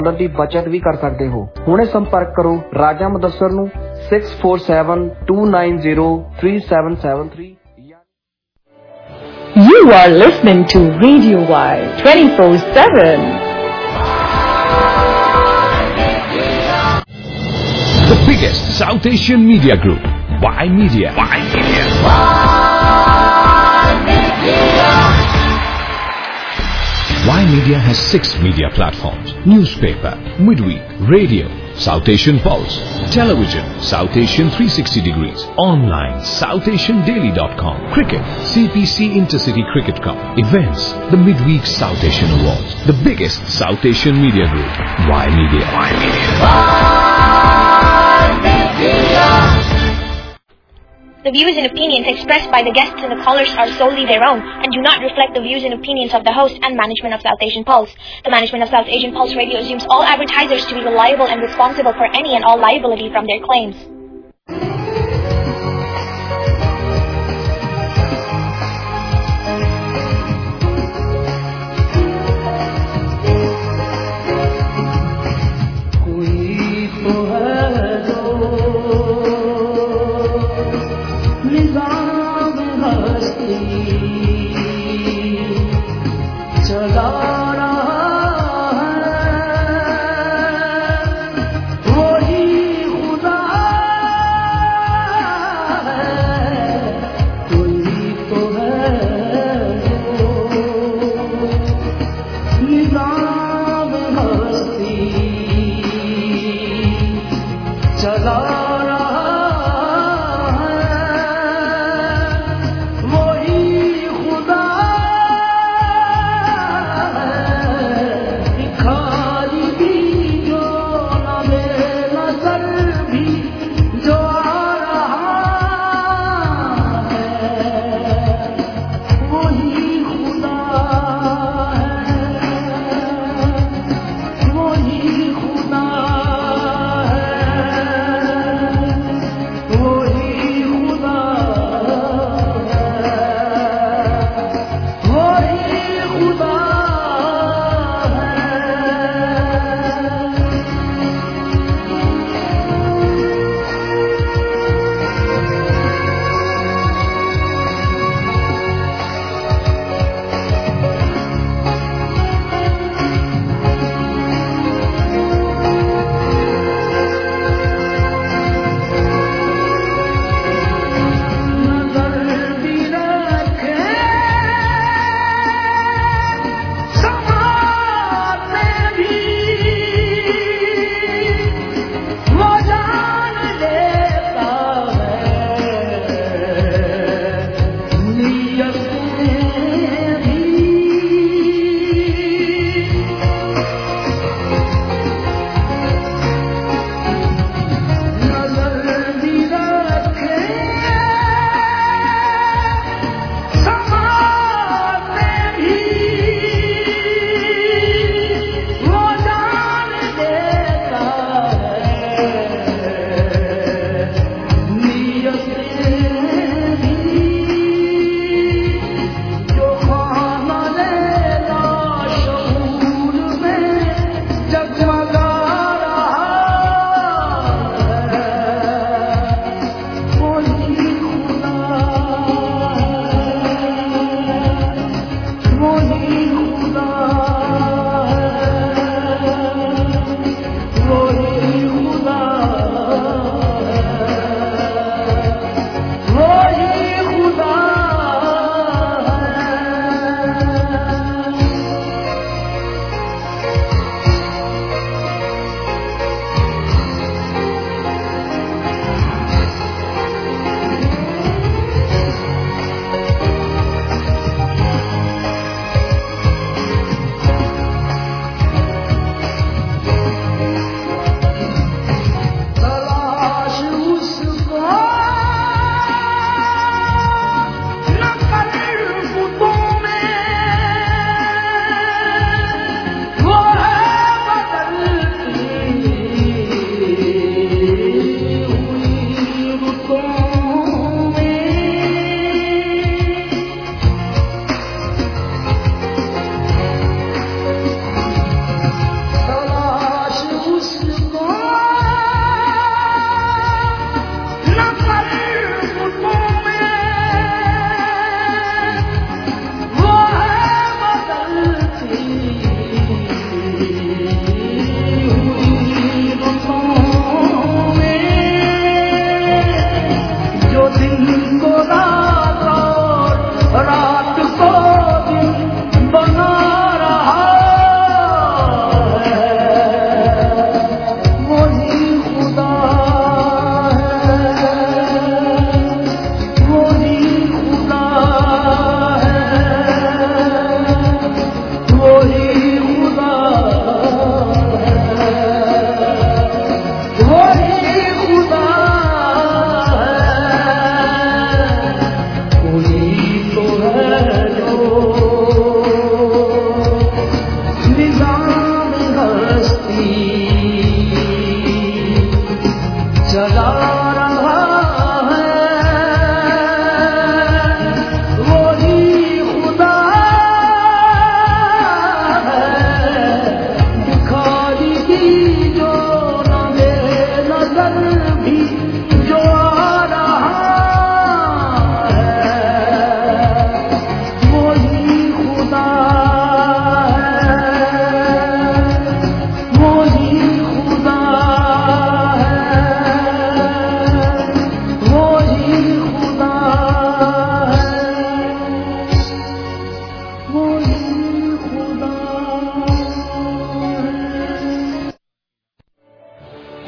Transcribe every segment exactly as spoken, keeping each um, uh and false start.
ਦੀ ਬਚਤ ਵੀ ਕਰ ਸਕਦੇ ਹੋ। ਹੁਣੇ ਸੰਪਰਕ ਕਰੋ ਰਾਜਾ ਮੁਦੱਸਰ ਨੂੰ six four seven two nine zero three seven seven three। You are listening to Radio Y twenty-four seven. The biggest South Asian media group, Y Media. Y Media. Y Media. Y Media has six media platforms: newspaper, midweek, radio, South Asian Pulse, television, South Asian three sixty degrees, online, south asian daily dot com, cricket, C P C Intercity Cricket Cup, events, the midweek South Asian Awards, the biggest South Asian media group, Y Media. Y Media. Y Media. The views and opinions expressed by the guests and the callers are solely their own and do not reflect the views and opinions of the host and management of South Asian Pulse. The management of South Asian Pulse Radio assumes all advertisers to be reliable and responsible for any and all liability from their claims. He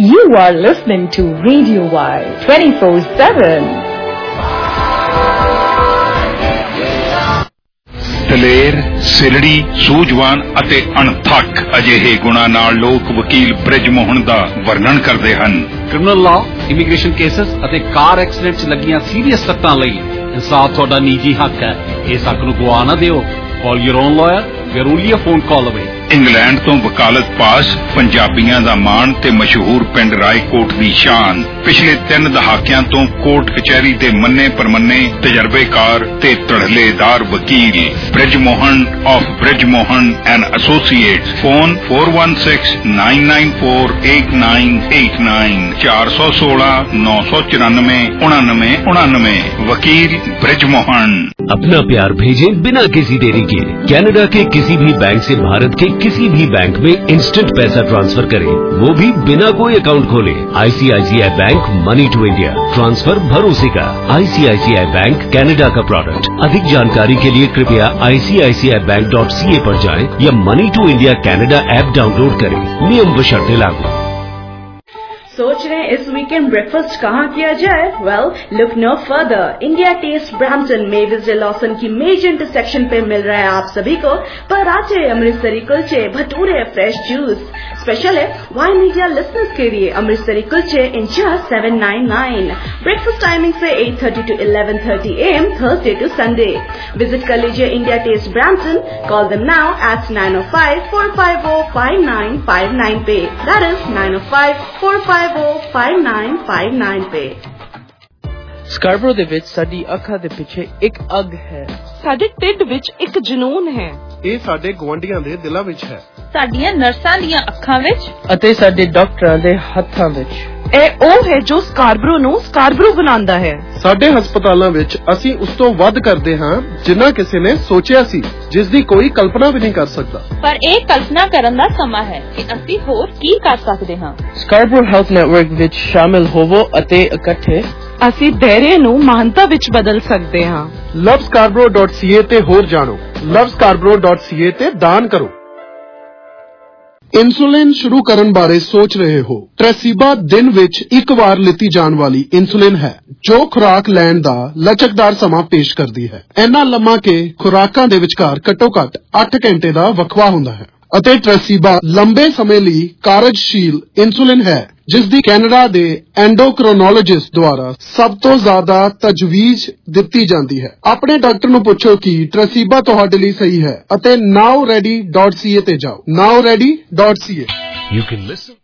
You are listening to Radio Y twenty-four seven. ਦਲੇਰ, ਸਿਰੜੀ, ਸੂਝਵਾਨ ਅਤੇ ਅਣਥੱਕ ਅਜਿਹੇ ਗੁਣਾਂ ਨਾਲ ਲੋਕ ਵਕੀਲ ਬ੍ਰਿਜ ਮੋਹਨ ਦਾ ਵਰਣਨ ਕਰਦੇ ਹਨ। ਕ੍ਰਿਮੀਨਲ ਲਾਅ, ਇਮੀਗ੍ਰੇਸ਼ਨ ਕੇਸਸ ਅਤੇ ਕਾਰ ਐਕਸੀਡੈਂਟ 'ਚ ਲੱਗੀਆਂ ਸੀਰੀਅਸ ਸੱਟਾਂ ਲਈ ਇਨਸਾਫ ਤੁਹਾਡਾ ਨਿੱਜੀ ਹੱਕ ਹੈ। ਇਸ ਹੱਕ ਨੂੰ ਗਵਾ ਨਾ ਦਿਓ। Call your own lawyer. We are only a phone call away. England ਤੋਂ ਵਕਾਲਤ ਪਾਸ, ਪੰਜਾਬੀਆਂ ਦਾ ਮਾਣ ਤੇ ਮਸ਼ਹੂਰ ਪਿੰਡ ਰਾਏਕੋਟ ਦੀ ਸ਼ਾਨ। ਪਿਛਲੇ ਤਿੰਨ ਦਹਾਕਿਆਂ ਤੋਂ ਕੋਰਟ ਕਚਹਿਰੀ ਦੇ ਮੰਨੇ ਪਰਮੰਨੇ ਤਜਰਬੇਕਾਰ ਤੇ ਧੜਲੇਦਾਰ ਵਕੀਲ Brij Mohan of Brij Mohan and associates. Phone four one six nine nine four eight nine eight nine ਚਾਰ ਸੌ ਸੋਲਾਂ ਨੌ ਸੌ ਚੁਰਾਨਵੇਂ उनानवे उनानवे। वकील बृज मोहन। अपना प्यार भेजें बिना किसी देरी के। कनाडा के किसी भी बैंक से भारत के किसी भी बैंक में इंस्टेंट पैसा ट्रांसफर करें, वो भी बिना कोई अकाउंट खोले। ICICI bank money to India transfer भरोसे का। आईसीआईसीआई बैंक कनाडा का प्रोडक्ट। अधिक जानकारी के लिए कृपया आई सी आई सी आई बैंक डॉट सी ए पर जाएं या money to India Canada app download करें। नियम व शर्तें लागू। सोच रहे हैं इस वीकेंड ब्रेकफास्ट कहाँ किया जाए? Well, look no further. India Taste Brampton में विजय लॉसन की मेजर इंटरसेक्शन पे मिल रहा है आप सभी को पराठे, अमृतसरी कुलचे, भटूरे, फ्रेश जूस। स्पेशल है वाई मीडिया लिसनर्स के लिए अमृतसरी कुलचे in just seven ninety-nine। Breakfast timing से eight thirty to eleven thirty a m Thursday to Sunday. Visit कर लीजिए India Taste Brampton. Call them now at nine oh five four five oh five nine five nine पे। That is nine oh five four five oh five nine five nine पे। Scarborough ਦੇ ਵਿੱਚ ਸਾਡੀ ਅੱਖਾਂ ਦੇ ਪਿੱਛੇ ਇੱਕ ਅੱਗ ਹੈ। ਸਾਡੇ ਢਿੱਡ ਵਿੱਚ ਇੱਕ ਜਨੂਨ ਹੈ। ਇਹ ਸਾਡੇ ਗੁਆਂਢੀਆਂ ਦੇ ਦਿਲਾਂ ਵਿੱਚ ਹੈ। ਸਾਡੀਆਂ ਨਰਸਾਂ ਦੀਆਂ ਅੱਖਾਂ ਵਿੱਚ ਅਤੇ ਸਾਡੇ ਡਾਕਟਰਾਂ ਦੇ ਹੱਥਾਂ ਵਿੱਚ। ਇਹ ਉਹ ਹੈ ਜੋ ਸਕਾਰਬਰੋ ਨੂੰ ਸਕਾਰਬਰੋ ਬਣਾਉਂਦਾ ਹੈ। ਸਾਡੇ ਹਸਪਤਾਲਾਂ ਵਿੱਚ ਅਸੀਂ ਉਸ ਤੋਂ ਵੱਧ ਕਰਦੇ ਹਾਂ ਜਿੰਨਾ ਕਿਸੇ ਨੇ ਸੋਚਿਆ ਸੀ, ਜਿਸ ਦੀ ਕੋਈ ਕਲਪਨਾ ਵੀ ਨਹੀਂ ਕਰ ਸਕਦਾ। ਪਰ ਇਹ ਕਲਪਨਾ ਕਰਨ ਦਾ ਸਮਾਂ ਹੈ ਕਿ ਅਸੀਂ ਹੋਰ ਕੀ ਕਰ ਸਕਦੇ ਹਾਂ। ਸਕਾਰਬਰੋ ਹੈਲਥ ਨੈਟਵਰਕ ਵਿੱਚ ਸ਼ਾਮਿਲ ਹੋਵੋ ਅਤੇ ਇਕੱਠੇ ਅਸੀਂ ਧੈਰਯ ਨੂੰ ਮਹਾਨਤਾ ਵਿੱਚ ਬਦਲ ਸਕਦੇ ਹਾਂ। ਲਵ ਸਕਾਰਬਰੋ ਡਾਟ ਸੀ ਏ ਤੇ ਹੋਰ ਜਾਣੋ। ਲਵ ਸਕਾਰਬਰੋ ਡਾਟ ਸੀ ਏ ਤੇ ਦਾਨ ਕਰੋ। ਇਨਸੂਲਿਨ ਸ਼ੁਰੂ ਕਰਨ ਬਾਰੇ ਸੋਚ ਰਹੇ ਹੋ? ਟ੍ਰੈਸੀਬਾ ਦਿਨ ਵਿੱਚ ਇੱਕ ਵਾਰ ਲਿੱਤੀ ਜਾਣ ਵਾਲੀ ਇਨਸੂਲਿਨ ਹੈ ਜੋ ਖੁਰਾਕ ਲੈਣ ਦਾ ਲਚਕਦਾਰ ਸਮਾਂ ਪੇਸ਼ ਕਰਦੀ ਹੈ। ਇੰਨਾ ਲੰਮਾ ਕਿ ਖੁਰਾਕਾਂ ਦੇ ਵਿਚਕਾਰ ਘੱਟੋ ਘੱਟ ਅੱਠ ਘੰਟੇ ਦਾ ਵਕਫਾ ਹੁੰਦਾ ਹੈ ਅਤੇ ਟ੍ਰੈਸੀਬਾ ਲੰਬੇ ਸਮੇਂ ਲਈ ਕਾਰਜਸ਼ੀਲ ਇਨਸੂਲਿਨ ਹੈ ਜਿਸ ਦੀ ਕੈਨੇਡਾ ਦੇ ਐਂਡੋਕ੍ਰੋਨੋਲੋਜਿਸਟ ਦੁਆਰਾ ਸਭ ਤੋਂ ਜ਼ਿਆਦਾ ਤਜਵੀਜ਼ ਦਿੱਤੀ ਜਾਂਦੀ ਹੈ। ਆਪਣੇ ਡਾਕਟਰ ਨੂੰ ਪੁੱਛੋ ਕਿ ਟ੍ਰੈਸੀਬਾ ਤੁਹਾਡੇ ਲਈ ਸਹੀ ਹੈ ਅਤੇ ਨਾਓ ਰੈਡੀ ਡਾਟ ਸੀ ਏ ਤੇ ਜਾਓ। Now ready dot C A. You can listen.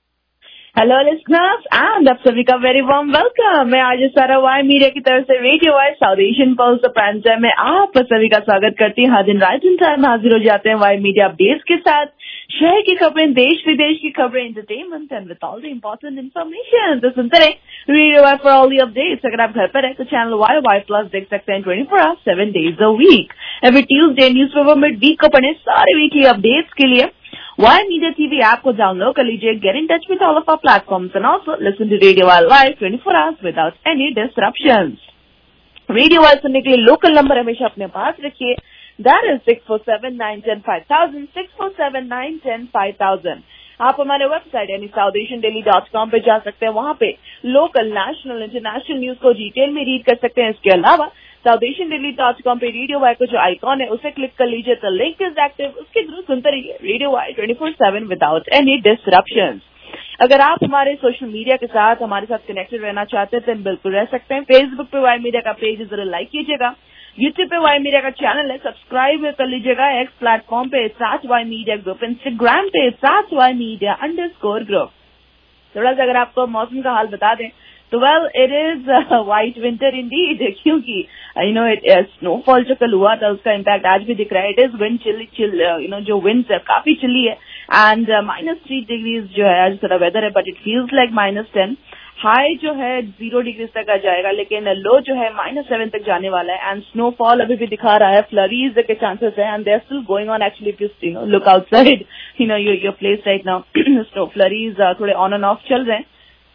Hello listeners and आप सभी का वेरी वार्म वेलकम। मैं आज सारा वाई मीडिया की तरफ से radio Y South Asian pulse prime time में आप सभी का स्वागत करती हूँ। हर दिन राइट इन टाइम हाजिर हो जाते हैं वाई मीडिया अपडेट्स के साथ। शहर की खबरें, देश विदेश की खबरें, entertainment and with all the important information. तो सुनते रहे radio Y for all the updates. अगर आप घर पर है तो चैनल वाई वाई प्लस देख सकते हैं twenty four hours seven days a week. Every Tuesday newspaper में वीक को पढ़े सारे वीकली अपडेट्स के लिए वाई मीडिया टीवी ऐप को डाउनलोड कर लीजिए। Get in touch with all of our platforms and also listen to radio Y live twenty four hours without any disruptions. Radio Y सुनने के लिए लोकल नंबर हमेशा अपने पास रखिए। That is six four seven nine one zero five thousand six four seven nine one zero five thousand। आप हमारे website यानी South Asian Daily dot com पे जा सकते हैं। वहाँ पे लोकल, नेशनल, इंटरनेशनल न्यूज को डिटेल में रीड कर सकते हैं। इसके अलावा South Asian Daily dot com पे रेडियो वाई को जो आइकॉन है उसे क्लिक कर लीजिए तो लिंक इज एक्टिव। उसके थ्रू सुनते रहिए radio Y twenty four seven without any disruptions. अगर आप हमारे सोशल मीडिया के साथ हमारे साथ कनेक्टेड रहना चाहते हैं तो बिल्कुल रह सकते हैं। फेसबुक पे वाई मीडिया का पेज जरूर लाइक कीजिएगा। यूट्यूब पे वाई मीडिया का चैनल है, सब्सक्राइब कर लीजिएगा। एक्स प्लेटफॉर्म पे साथ वाई मीडिया ग्रुप, इंस्टाग्राम पे साथ Y Media underscore group. थोड़ा सा अगर आपको मौसम का हाल बता दें तो well it is white winter indeed, क्योंकि यू नो इट स्नोफॉल जो कल हुआ था उसका इम्पैक्ट आज भी दिख रहा है। It is wind chill chill you know जो विंड्स है काफी चिली है एंड माइनस थ्री डिग्रीज जो है आज थोड़ा वेदर है but it feels like minus ten. High जो है जीरो डिग्रीज तक आ जाएगा लेकिन लो जो है माइनस सेवन तक जाने वाला है एंड स्नोफॉल अभी भी दिखा रहा है। फ्लरीज के चांसेस है and they are still going on actually if you know look outside you know your your place right now snow flurries थोड़े ऑन एंड ऑफ चल रहे हैं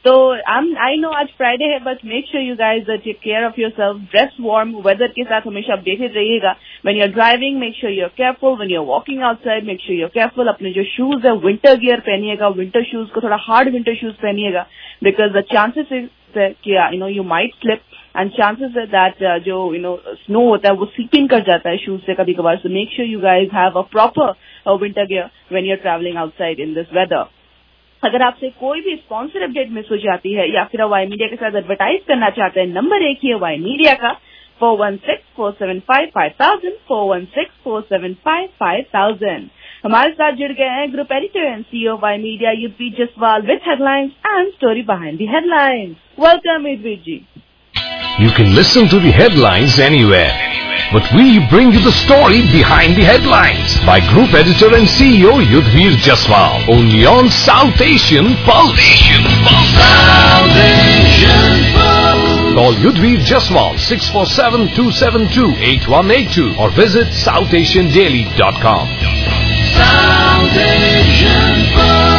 So I'm I know आज Friday है, but make sure you guys uh, take care of yourself. Dress warm. Weather के साथ हमेशा updated रहिएगा. When you're driving, make sure you're careful. When you're walking outside, make sure you're careful. अपने जो shoes है, winter gear पहनिएगा. Winter shoes को थोड़ा hard winter shoes पहनिएगा, because the chances is that you know you might slip, and chances है that uh, जो you know snow होता है वो seeping कर जाता है shoes से कभी कभार. So make sure you guys have a proper uh, winter gear when you're traveling outside in this weather. अगर आपसे कोई भी स्पॉन्सर अपडेट मिस हो जाती है या फिर वाई मीडिया के साथ एडवर्टाइज करना चाहते हैं, नंबर एक ही है वाई मीडिया का four one six four seven five five thousand four one six four seven five five thousand. हमारे साथ जुड़ गए हैं group editor and CEO Y Media Yudhvir Jaswal with headlines and story behind the headlines. Welcome Yudhvir ji. You can listen to the headlines anywhere, but we bring you the story behind the headlines by Group Editor and C E O Yudhveer Jaswal, only on South Asian Pulse. South Asian Pulse. Call Yudhveer Jaswal six four seven two seven two eight one eight two or visit south asian daily dot com. South Asian Pulse.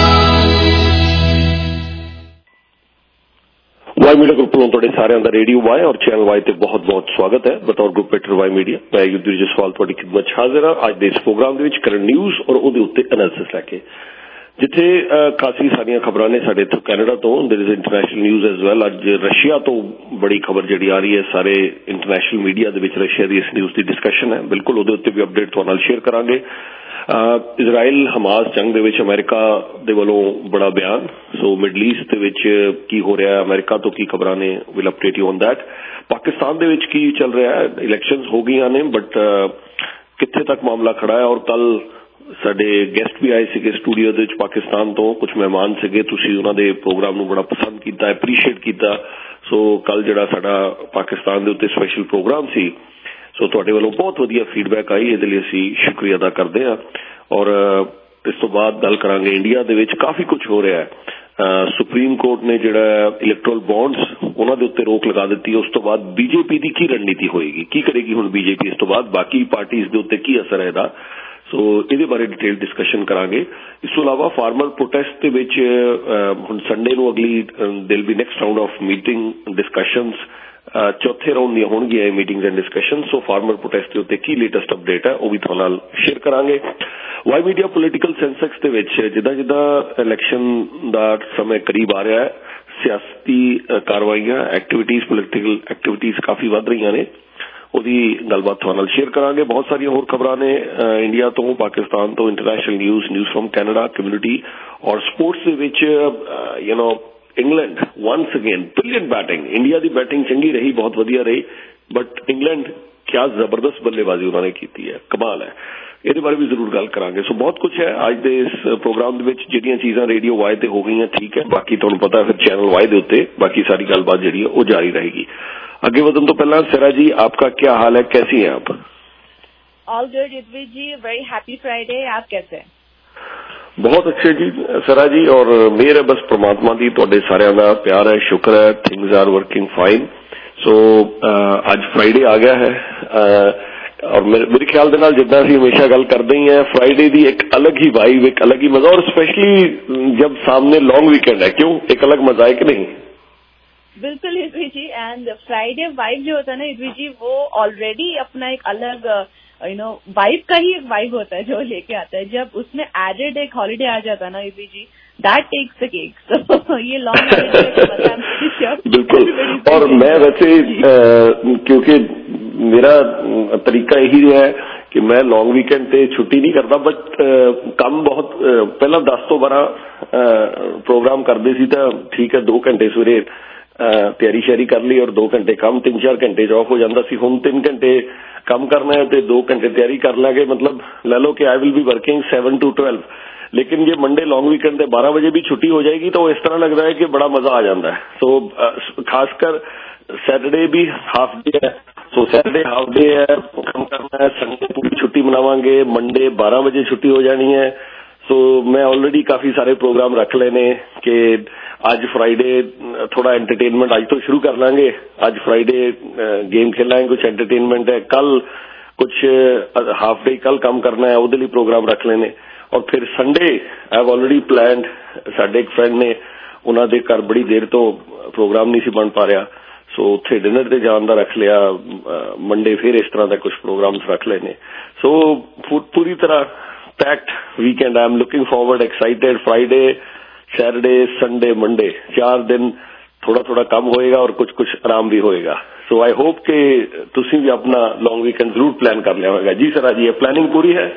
Y Media group ਨੂੰ ਤੁਹਾਡੇ ਸਾਰਿਆਂ ਦਾ radio Y ਔਰ channel Y ਤੇ ਬਹੁਤ-ਬਹੁਤ ਸਵਾਗਤ ਹੈ. ਬਤੌਰ ਗਰੁੱਪ ਐਡੀਟਰ ਵਾਈ ਮੀਡੀਆ ਮੈਂ ਯੁੱਧਵੀਰ ਜਸਵਾਲ ਤੁਹਾਡੀ ਖਿਦਮਤ 'ਚ ਹਾਜ਼ਰ ਹਾਂ ਅੱਜ ਦੇ ਇਸ ਪ੍ਰੋਗਰਾਮ ਦੇ ਵਿੱਚ ਕਰੰਟ ਨਿਊਜ਼ ਔਰ ਉਹਦੇ ਉੱਤੇ ਐਨਾਲਿਸਿਸ ਲੈ ਕੇ, ਜਿੱਥੇ ਕਾਫੀ ਸਾਰੀਆਂ ਖਬਰਾਂ ਨੇ ਸਾਡੇ ਇੱਥੋਂ ਕੈਨੇਡਾ ਤੋਂ. There is international news as well. ਅੱਜ ਰਸ਼ੀਆ ਤੋਂ ਬੜੀ ਖਬਰ ਜਿਹੜੀ ਆ ਰਹੀ ਹੈ, ਸਾਰੇ ਇੰਟਰਨੈਸ਼ਨਲ ਮੀਡੀਆ ਦੇ ਵਿੱਚ ਰਸ਼ੀਆ ਦੀ ਇਸ ਨਿਊਜ਼ ਦੀ ਡਿਸਕਸ਼ਨ ਹੈ. ਬਿਲਕੁਲ ਉਹਦੇ ਉੱਤੇ ਵੀ ਅਪਡੇਟ ਤੁਹਾਡੇ ਨਾਲ ਸ਼ੇਅਰ ਕਰਾਂਗੇ. ਇਜ਼ਰਾਈਲ ਹਮਾਸ ਜੰਗ ਦੇ ਵਿੱਚ ਅਮਰੀਕਾ ਦੇ ਵੱਲੋਂ ਬੜਾ ਬਿਆਨ. ਸੋ ਮਿਡਲ ਈਸਟ ਦੇ ਵਿੱਚ ਕੀ ਹੋ ਰਿਹਾ, ਅਮਰੀਕਾ ਤੋਂ ਕੀ ਖਬਰਾਂ ਨੇ, will update you on that. Pakistan ਦੇ ਵਿੱਚ ਕੀ ਚੱਲ ਰਿਹਾ ਹੈ, ਇਲੈਕਸ਼ਨਸ ਹੋ ਗਈਆਂ ਨੇ ਬਟ ਕਿੱਥੇ ਤੱਕ ਮਾਮਲਾ ਖੜਾ ਹੈ. ਔਰ ਕੱਲ ਸਾਡੇ ਗੈਸਟ ਵੀ ਆਏ ਸੀਗੇ ਸਟੂਡੀਓ ਦੇ ਵਿੱਚ ਪਾਕਿਸਤਾਨ ਤੋਂ, ਕੁਝ ਮਹਿਮਾਨ ਸੀਗੇ. ਤੁਸੀਂ ਉਹਨਾਂ ਦੇ ਪ੍ਰੋਗਰਾਮ ਨੂੰ ਬੜਾ ਪਸੰਦ ਕੀਤਾ, ਐਪਰੀਸ਼ੀਏਟ ਕੀਤਾ. ਸੋ ਕੱਲ ਜਿਹੜਾ ਸਾਡਾ ਪਾਕਿਸਤਾਨ ਦੇ ਉੱਤੇ ਸਪੈਸ਼ਲ ਪ੍ਰੋਗਰਾਮ ਸੀ, ਸੋ ਤੁਹਾਡੇ ਵੱਲੋਂ ਬਹੁਤ ਵਧੀਆ ਫੀਡਬੈਕ ਆਈ, ਇਹਦੇ ਲਈ ਅਸੀਂ ਸ਼ੁਕਰੀਆ ਅਦਾ ਕਰਦੇ ਹਾਂ. ਔਰ ਇਸ ਤੋਂ ਬਾਅਦ ਗੱਲ ਕਰਾਂਗੇ ਇੰਡੀਆ ਦੇ ਵਿੱਚ ਕਾਫੀ ਕੁਝ ਹੋ ਰਿਹਾ ਹੈ. ਸੁਪਰੀਮ ਕੋਰਟ ਨੇ ਜਿਹੜਾ ਇਲੈਕਟਰਲ ਬੌਂਡਸ ਉਹਨਾਂ ਦੇ ਉੱਤੇ ਰੋਕ ਲਗਾ ਦਿੱਤੀ. ਉਸ ਤੋਂ ਬਾਅਦ ਬੀਜੇਪੀ ਦੀ ਕੀ ਰਣਨੀਤੀ ਹੋਏਗੀ, ਕੀ ਕਰੇਗੀ ਹੁਣ ਬੀਜੇਪੀ ਇਸ ਤੋਂ ਬਾਅਦ, ਬਾਕੀ ਪਾਰਟੀਜ਼ ਦੇ ਉੱਤੇ ਕੀ ਅਸਰ ਹੈ ਇਹਦਾ. ਸੋ ਇਹਦੇ ਬਾਰੇ ਡਿਟੇਲ ਡਿਸਕਸ਼ਨ ਕਰਾਂਗੇ. ਇਸ ਤੋਂ ਇਲਾਵਾ ਫਾਰਮਰ ਪ੍ਰੋਟੈਸਟ ਦੇ ਵਿੱਚ ਹੁਣ ਸੰਡੇ ਨੂੰ ਅਗਲੀ will be next round of meeting discussions, ਚੌਥੇ ਰਾਊਂਡ ਦੀਆਂ ਹੋਣਗੀਆਂ ਇਹ meetings and discussion. So farmer protest ਦੇ ਉੱਤੇ ਕੀ ਲੇਟੈਸਟ ਅਪਡੇਟ ਹੈ ਉਹ ਵੀ ਤੁਹਾਡੇ ਨਾਲ ਸ਼ੇਅਰ ਕਰਾਂਗੇ. ਵਾਈ ਮੀਡੀਆ ਪੋਲੀਟੀਕਲ ਸੈਂਸੈਕਸ ਦੇ ਵਿੱਚ ਜਿੱਦਾਂ ਜਿੱਦਾਂ ਇਲੈਕਸ਼ਨ ਦਾ ਸਮੇਂ ਕਰੀਬ ਆ ਰਿਹਾ ਹੈ, ਸਿਆਸਤੀ ਕਾਰਵਾਈਆਂ ਐਕਟੀਵਿਟੀਜ਼ ਪੋਲੀਟੀਕਲ ਐਕਟੀਵਿਟੀਜ਼ ਕਾਫੀ ਵੱਧ ਰਹੀਆਂ ਨੇ. ਉਹਦੀ ਗੱਲਬਾਤ ਤੁਹਾਡੇ ਨਾਲ ਸ਼ੇਅਰ ਕਰਾਂਗੇ. ਬਹੁਤ ਸਾਰੀਆਂ ਹੋਰ ਖਬਰਾਂ ਨੇ ਇੰਡੀਆ ਤੋਂ, ਪਾਕਿਸਤਾਨ ਤੋਂ, international news, news from Canada, community ਔਰ ਸਪੋਰਟਸ ਦੇ ਵਿੱਚ you know England once again brilliant batting. India ਦੀ ਬੈਟਿੰਗ ਚੰਗੀ ਰਹੀ, ਬਹੁਤ ਵਧੀਆ ਰਹੀ, ਬਟ ਇੰਗਲੈਂਡ ਕਿਆ ਜ਼ਬਰਦਸਤ ਬੱਲੇਬਾਜ਼ੀ ਉਹਨਾਂ ਨੇ ਕੀਤੀ ਹੈ, ਕਮਾਲ ਹੈ. ਇਹਦੇ ਬਾਰੇ ਵੀ ਜ਼ਰੂਰ ਗੱਲ ਕਰਾਂਗੇ. ਸੋ ਬਹੁਤ ਕੁਝ ਹੈ ਅੱਜ ਦੇ ਇਸ ਪ੍ਰੋਗਰਾਮ ਦੇ ਵਿੱਚ. ਜਿਹੜੀਆਂ ਚੀਜ਼ਾਂ ਰੇਡੀਓ ਵਾਈ ਤੇ ਹੋ ਗਈਆਂ ਠੀਕ ਹੈ, ਬਾਕੀ ਤੁਹਾਨੂੰ ਪਤਾ ਫਿਰ ਚੈਨਲ ਵਾਈ ਦੇ ਉੱਤੇ ਬਾਕੀ ਸਾਰੀ ਗੱਲਬਾਤ ਜਿਹੜੀ ਹੈ ਉਹ ਜਾਰੀ ਰਹੇਗੀ. आगे बढ़ने तो पहला सरा जी आपका क्या हाल है, कैसी हैं आप? All good Yudhvir ji, very happy Friday. आप कैसे हैं? बहुत अच्छे जी सरा जी, और मेरे बस परमात्मा दी तुहाडे सारियां दा प्यार है, शुक्र है, things are working fine. So आज फ्राइडे आ गया है uh, और मेरे, मेरे ख्याल दे नाल जिद्दां असीं हमेशा गल करदे ही हैं, फ्राइडे दी एक अलग ही वाइब, एक अलग ही मजा, और स्पेशली जब सामने लॉन्ग वीकेंड है, क्यों एक अलग मजा है कि नहीं? बिल्कुल Yudhvir ji. And Friday vibe जो होता है ना युद्धवीर जी, वो ऑलरेडी अपना एक अलग यू नो वाइब का ही एक वाइब होता है जो लेके आता है. जब उसमें एडेड एक हॉलीडे आ जाता है ना Yudhvir ji, that takes the cake. So ये लॉन्ग हॉलीडे बिल्कुल. और मैं वैसे क्योंकि मेरा तरीका यही है कि मैं लॉन्ग वीकेंड पे छुट्टी नहीं करता, बट काम बहुत पहला दस तो बारह प्रोग्राम करते सी तो ठीक है, दो घंटे सवेरे ਤਿਆਰੀ ਸ਼ਿਆਰੀ ਕਰ ਲਈ ਔਰ ਦੋ ਘੰਟੇ ਕੰਮ, ਤਿੰਨ ਚਾਰ ਘੰਟੇ ਚ ਆਫ ਹੋ ਜਾਂਦਾ ਸੀ. ਹੁਣ ਤਿੰਨ ਘੰਟੇ ਕੰਮ ਕਰਨਾ ਹੈ ਤੇ ਦੋ ਘੰਟੇ ਤਿਆਰੀ ਕਰ ਲਾਂਗੇ. ਮਤਲਬ ਲੈ ਲਓ ਕਿ I will be working seven to twelve. लेकिन ये मंडे लॉन्ग वीकेंड पे बारह बजे भी छुट्टी हो जाएगी तो इस तरह लगता है कि बड़ा मजा आ जाता है. सो खासकर सैटरडे भी हाफ डे है, सो सैटरडे हाफ डे है, काम करना है, संडे पूरी छुट्टी मनावांगे, मंडे बारह बजे छुट्टी हो जानी है. सो मैं ऑलरेडी काफी सारे प्रोग्राम रख लेने कि आज फ्राइडे थोड़ा एंटरटेनमेंट आज तो शुरू कर लांगे. आज फ्राइडे गेम खेलांगे, कुछ एंटरटेनमेंट है, कल कुछ हाफ डे कल काम करना है, उधर ही प्रोग्राम रख लेने. और फिर Sunday I have already planned, साडे एक फ्रेंड ने ਉਹਨਾਂ ਦੇ ਘਰ ਬੜੀ ਦੇਰ ਤੋਂ ਪ੍ਰੋਗਰਾਮ ਨਹੀਂ ਸੀ ਬਣ ਪਾ ਰਿਹਾ, ਸੋ ਉੱਥੇ ਡਿਨਰ ਤੇ ਜਾਣ ਦਾ ਰੱਖ ਲਿਆ, ਮੰਡੇ ਫਿਰ ਇਸ ਤਰ੍ਹਾਂ ਦਾ ਕੁਝ ਪ੍ਰੋਗਰਾਮਸ ਰੱਖ ਲਏ ਨੇ। ਸੋ ਪੂਰੀ ਤਰ੍ਹਾਂ packed weekend. I am looking forward, excited. Friday, Saturday, Sunday, Monday, ਚਾਰ ਦਿਨ ਥੋੜਾ ਥੋੜਾ ਕੰਮ ਹੋਏਗਾ ਔਰ ਕੁਝ ਕੁਝ ਆਰਾਮ ਵੀ ਹੋਏਗਾ। ਸੋ ਆਈ ਹੋਪ ਕਿ ਤੁਸੀਂ ਵੀ ਆਪਣਾ ਲੌਂਗ ਵੀਕਐਂਡ ਜ਼ਰੂਰ ਪਲਾਨ ਕਰ ਲਿਆ ਹੋਏਗਾ। जी सर, जी प्लानिंग पूरी है?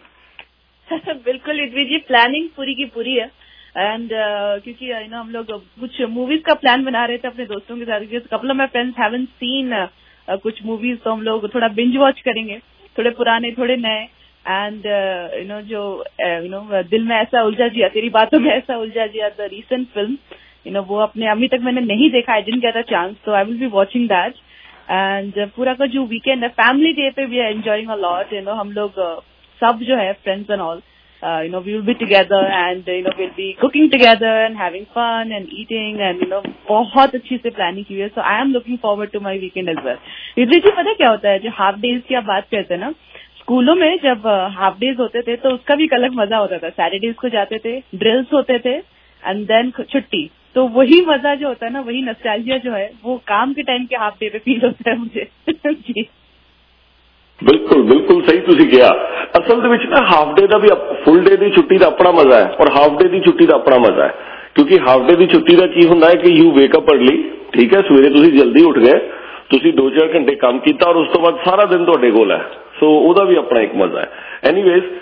बिल्कुल रिद्वी जी, प्लानिंग पूरी की पूरी है। एंड uh, क्योंकि यू नो हम लोग कुछ मूवीज का प्लान बना रहे थे अपने दोस्तों के साथ। Couple of my friends haven't seen कुछ मूवीज, तो हम लोग थोड़ा बिंज वॉच करेंगे, थोड़े पुराने थोड़े नए। एंड यू नो जो यू नो दिल में ऐसा उलझा जिया, तेरी बातों में ऐसा उलझा जिया, the recent film, you know वो अपने अभी तक मैंने नहीं देखा, I didn't get a chance, तो I will be watching that. And पूरा का जो वीकेंड है फैमिली डे पे we are enjoying a lot. You know हम लोग uh, सब जो है friends and all, you know we will be together and you know will be cooking together and having fun and eating and you know बहुत अच्छी से planning की हुई है। So I am looking forward to my weekend as well. Ridhvi ji, पता क्या होता है, जो हाफ डेज की आप बात करते हैं ना, स्कूलों में जब हाफ डेज होते थे तो उसका भी एक अलग मजा होता था। सैटरडेज को जाते थे, ड्रिल्स होते थे एंड देन छुट्टी, तो वही मजा जो होता है ना, वही नॉस्टैल्जिया जो है वो काम के टाइम के हाफ डे पे फील होता है मुझे। जी बिल्कुल बिल्कुल सही तुसी किया। असल दे विच ना हाफ डे का भी फुल डे की छुट्टी का अपना मजा है और हाफ डे की छुट्टी का अपना मजा है। क्योंकि हाफ डे की छुट्टी का की होंदा है कि यू वेक अप अर्ली, ठीक है, सवेरे तुसी जल्दी उठ गए, तुसी दो चार घंटे काम किया और उस तो बाद सारा दिन तुहाडे कोल है, सो ओदा भी अपना एक मजा है। एनीवेज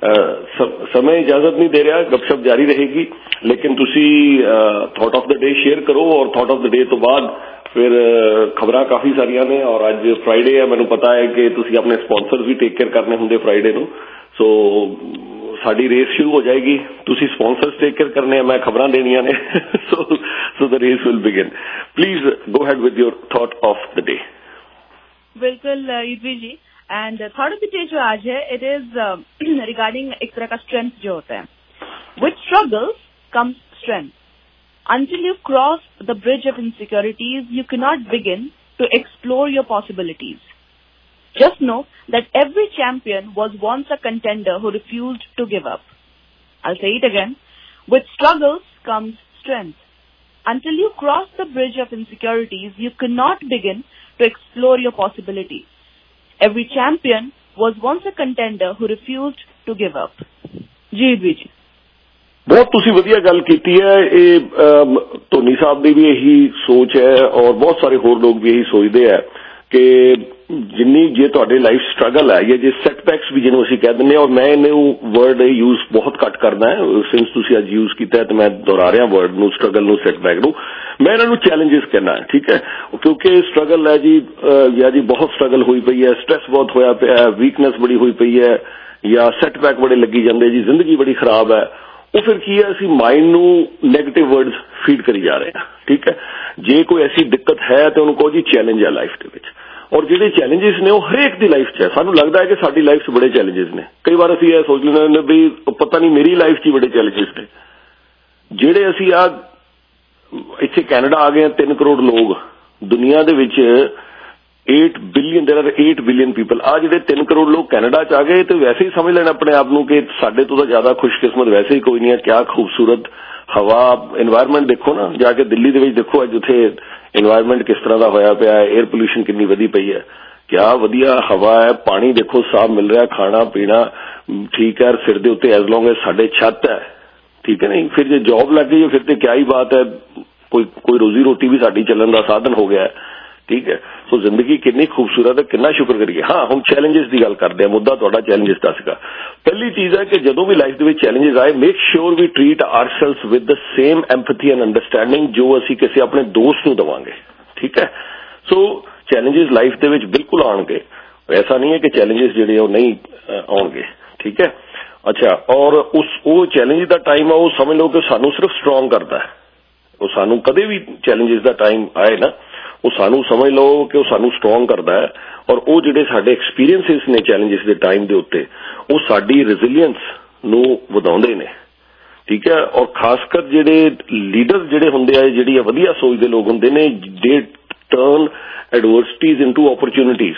समय इजाजत नहीं दे रहा, गपशप जारी रहेगी, लेकिन तुसी thought of the day share करो और थॉट ऑफ द डे तो बाद फिर खबरां काफी सारिया ने। और अज फ्राइडे है, मैनूं पता है कि तुसी अपने स्पॉन्सर्स भी टेक केयर करने होंगे फ्राइडे नूं, सो साडी रेस शुरू हो जाएगी। तुसी स्पॉन्सर्स टेक केयर करने, मैं खबरां देनियां ने, so so the race will begin. Please go ahead with your thought of the day. बिल्कुल Ridhvi ji, and thought of the day जो आज है, इट इज रिगार्डिंग एक तरह का स्ट्रेंथ जो होता है। With struggles comes strength. Until you cross the bridge of insecurities, you cannot begin to explore your possibilities. Just know that every champion was once a contender who refused to give up. I'll say it again. With struggles comes strength. Until you cross the bridge of insecurities, you cannot begin to explore your possibilities. Every champion was once a contender who refused to give up. जी जी बहुत तुसी वधिया गल कीती है। ये धोनी साहब की भी यही सोच है और बहुत सारे होर लोग भी यही सोचते हैं कि जिन्नी जे तुहाडे लाइफ स्ट्रगल है या जे सैटबैक्स भी जिन्हों असीं कह दिंदे हैं, और मैं इन्हूं वर्ड यूज बहुत घट करना है, सिंस तुसी अज यूज कीता है तो मैं दोहरा रहा वर्ड नूं, स्ट्रगल नूं, सैटबैक नूं। मैं इन्हां नूं चैलेंजेस कहना है, ठीक है, क्योंकि स्ट्रगल है जी या जी बहुत स्ट्रगल हुई पई है, स्ट्रैस बहुत होया पिया है, वीकनेस बड़ी हुई पई है, या सैटबैक बड़े लगी जांदे जी, जिंदगी बड़ी खराब है। वो फिर की है, असी माइंड नूं नेगेटिव वर्ड्स फीड करी जा रहे हैं, ठीक है। जे कोई ऐसी दिक्कत है तो उनको जी चैलेंज है लाइफ के विच, और जिहड़े चैलेंजेस ने वो हरेक दी लाइफ च है। सानूं लगदा है कि साडी लाइफ च बड़े चैलेंजेस ने, कई बार असीं ये सोच लैंदे ने भी पता नहीं मेरी लाइफ च बड़े चैलेंजेस ने। जिहड़े असीं आ इत्थे कैनेडा आ गए तीन करोड़ लोग, दुनिया दे विच eight billion there are eight billion people, आ जिहड़े तीन करोड़ लोग कैनेडा च आ गए तो वैसे ही समझ लेना अपने आप नूं कि साडे तो तां ज्यादा खुशकिस्मत वैसे ही कोई नहीं है। क्या खूबसूरत हवा, एनवायरमेंट देखो ना, जाके दिल्ली दे विच देखो अज उत्थे एनवायरमेंट किस तरह का होया पिया है, एयर पोल्यूशन कितनी वधी पई है, क्या वधिया हवा है, पानी देखो साफ मिल रहा है, खाना पीना ठीक है, सिर दे उत्ते एज लॉन्ग एज साडे छत है, ठीक है नहीं। फिर जो जॉब लग गई फिर तो क्या ही बात है, कोई कोई रोजी रोटी भी साडी चलन का साधन हो गया है, ठीक है। सो जिंदगी कितनी खूबसूरत है, कितना शुक्र करिए। हाँ, हम चैलेंजेस की गल करते हैं, मुद्दा तुहाडा चैलेंजेस दा सीगा। पहली चीज है कि जदों भी लाइफ दे विच चैलेंजेस आए, make sure we treat ourselves with the same empathy and understanding जो असी किसी अपने दोस्त नूं देवांगे, ठीक है। सो चैलेंजेस लाइफ दे विच बिल्कुल आउणगे, ऐसा नहीं है कि चैलेंजेस जिहड़े वो नहीं आउणगे, ठीक है। अच्छा, और उस वो चैलेंज दा टाइम है वो समझ लो कि सानू सिर्फ स्ट्रोंग करता है। वो सानू कदे भी चैलेंजेस दा टाइम आए ना, वो सानू समझ लो कि वो सानू स्ट्रोंग करता है, और वो जिहड़े साडे एक्सपीरियंसिस ने चैलेंजेस के टाइम के उत्ते वो साडी रेजिलियंस नू वधाउंदे ने, ठीक है। और खासकर जिहड़े लीडर जिहड़े हुंदे आ, जिहड़ी वधिया सोच दे लोग हुंदे ने, they turn adversities into opportunities.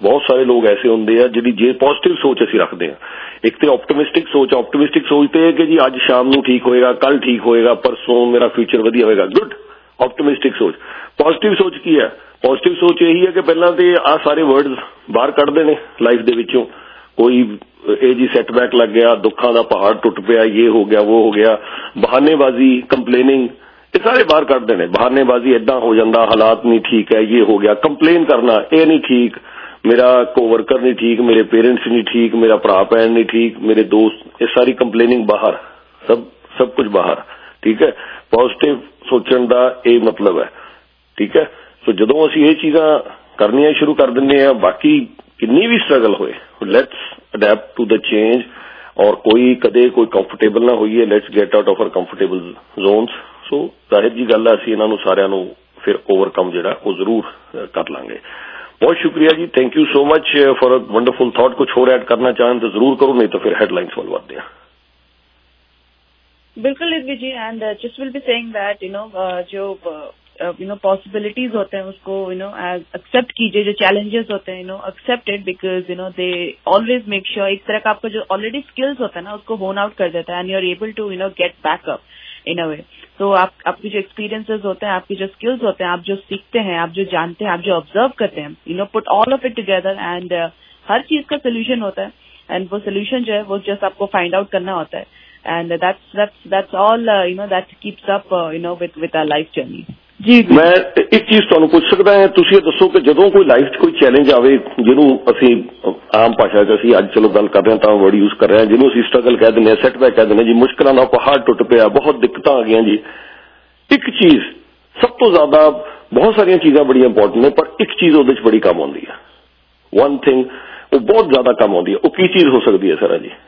बहुत सारे लोग ऐसे होंगे आ जिहदी जे पॉजिटिव सोच असीं रखते हैं, एक तो ऑप्टिमिस्टिक सोच, ऑप्टिमिस्टिक सोचते हैं कि जी अज शाम नूं ठीक होएगा, कल ठीक होएगा, परसों मेरा फ्यूचर वधिया होएगा, गुड ऑप्टिमिस्टिक सोच। पॉजिटिव सोच की है? पॉजिटिव सोच यही है कि पहलां ते आ सारे वर्ड्स बाहर कढ़दे ने लाइफ दे विचों, कोई ਇਹ जी सैटबैक लग गया, दुखों का पहाड़ टुट पिया, ये हो गया वो हो गया, बहानेबाजी, कंप्लेनिंग, ये सारे बाहर कढ़दे ने। बहानेबाजी इदा हो जाता, हालात नहीं ठीक है, ये हो गया, कंप्लेन करना, ये नहीं ठीक, मेरा कोवर्कर नहीं ठीक, मेरे पेरेंट्स नहीं ठीक, मेरा भरा भैन नहीं ठीक, मेरे दोस्त, ये सारी कंप्लेनिंग बाहर, सब सब कुछ बाहर, ठीक है। पॉजिटिव सोचण का ये मतलब है, ठीक है। सो जदों असीं ये चीज़ां करनियां शुरू कर दिंदे आ, बाकी किन्नी भी स्ट्रगल होए, let's adapt to the change, और कोई कदे कोई कंफर्टेबल ना होइए, let's get out of our comfortable zones. So जाहिर जी गल है असीं इन्हां नूं सारिआं नूं फिर ओवरकम जिहड़ा वो जरूर कर लांगे। बहुत शुक्रिया जी, thank you so much for a wonderful thought. कुछ होर ऐड करना चाहें तो जरूर करो, नहीं तो फिर हेडलाइंस वाल बढ़ते हैं। बिल्कुल Ridhvi ji, and just will be saying that you know जो यू नो पॉसिबिलिटीज होते हैं उसको यू नो एक्सेप्ट कीजिए, जो चैलेंजेस होते हैं you know accept it, because you know they always make sure, एक तरह का आपका जो ऑलरेडी स्किल्स होता है ना उसको होन आउट कर देता है, and you are able to you know get back up in a way. तो आप आपके जो एक्सपीरियंसेस होते हैं, आपके जो स्किल्स होते हैं, आप जो सीखते हैं, आप जो जानते हैं, आप जो ऑब्जर्व करते हैं, you know put all of it together, and हर चीज का सोल्यूशन होता है, एंड वो सोल्यूशन जो है वो जस्ट आपको फाइंड आउट करना होता है, and that's that's that's all you know that keeps up you know with with our life journey. जी मैं एक चीज तुहानू पुछ सकदा है, तुसीं ये दसो कि जदों कोई लाइफ च कोई चैलेंज आवे, जिन्हों असीं आम भाषा च असीं अज चलो गल कर रहे हैं तां वर्ड यूज कर रहे हैं, जिन्हों असीं स्ट्रगल कह दिंदे, सैटबैक कह दिंदे जी, मुश्किलां दा पहाड़ टुट पिया, बहुत दिक्कतां आ गईयां जी। एक चीज सब तो ज्यादा, बहुत सारियां चीजां बड़ी इंपॉर्टेंट ने, पर एक चीज उहदे च बड़ी कम आउंदी है, वन थिंग वो बहुत ज्यादा कम आउंदी है, वो की चीज हो सकती है sir ji?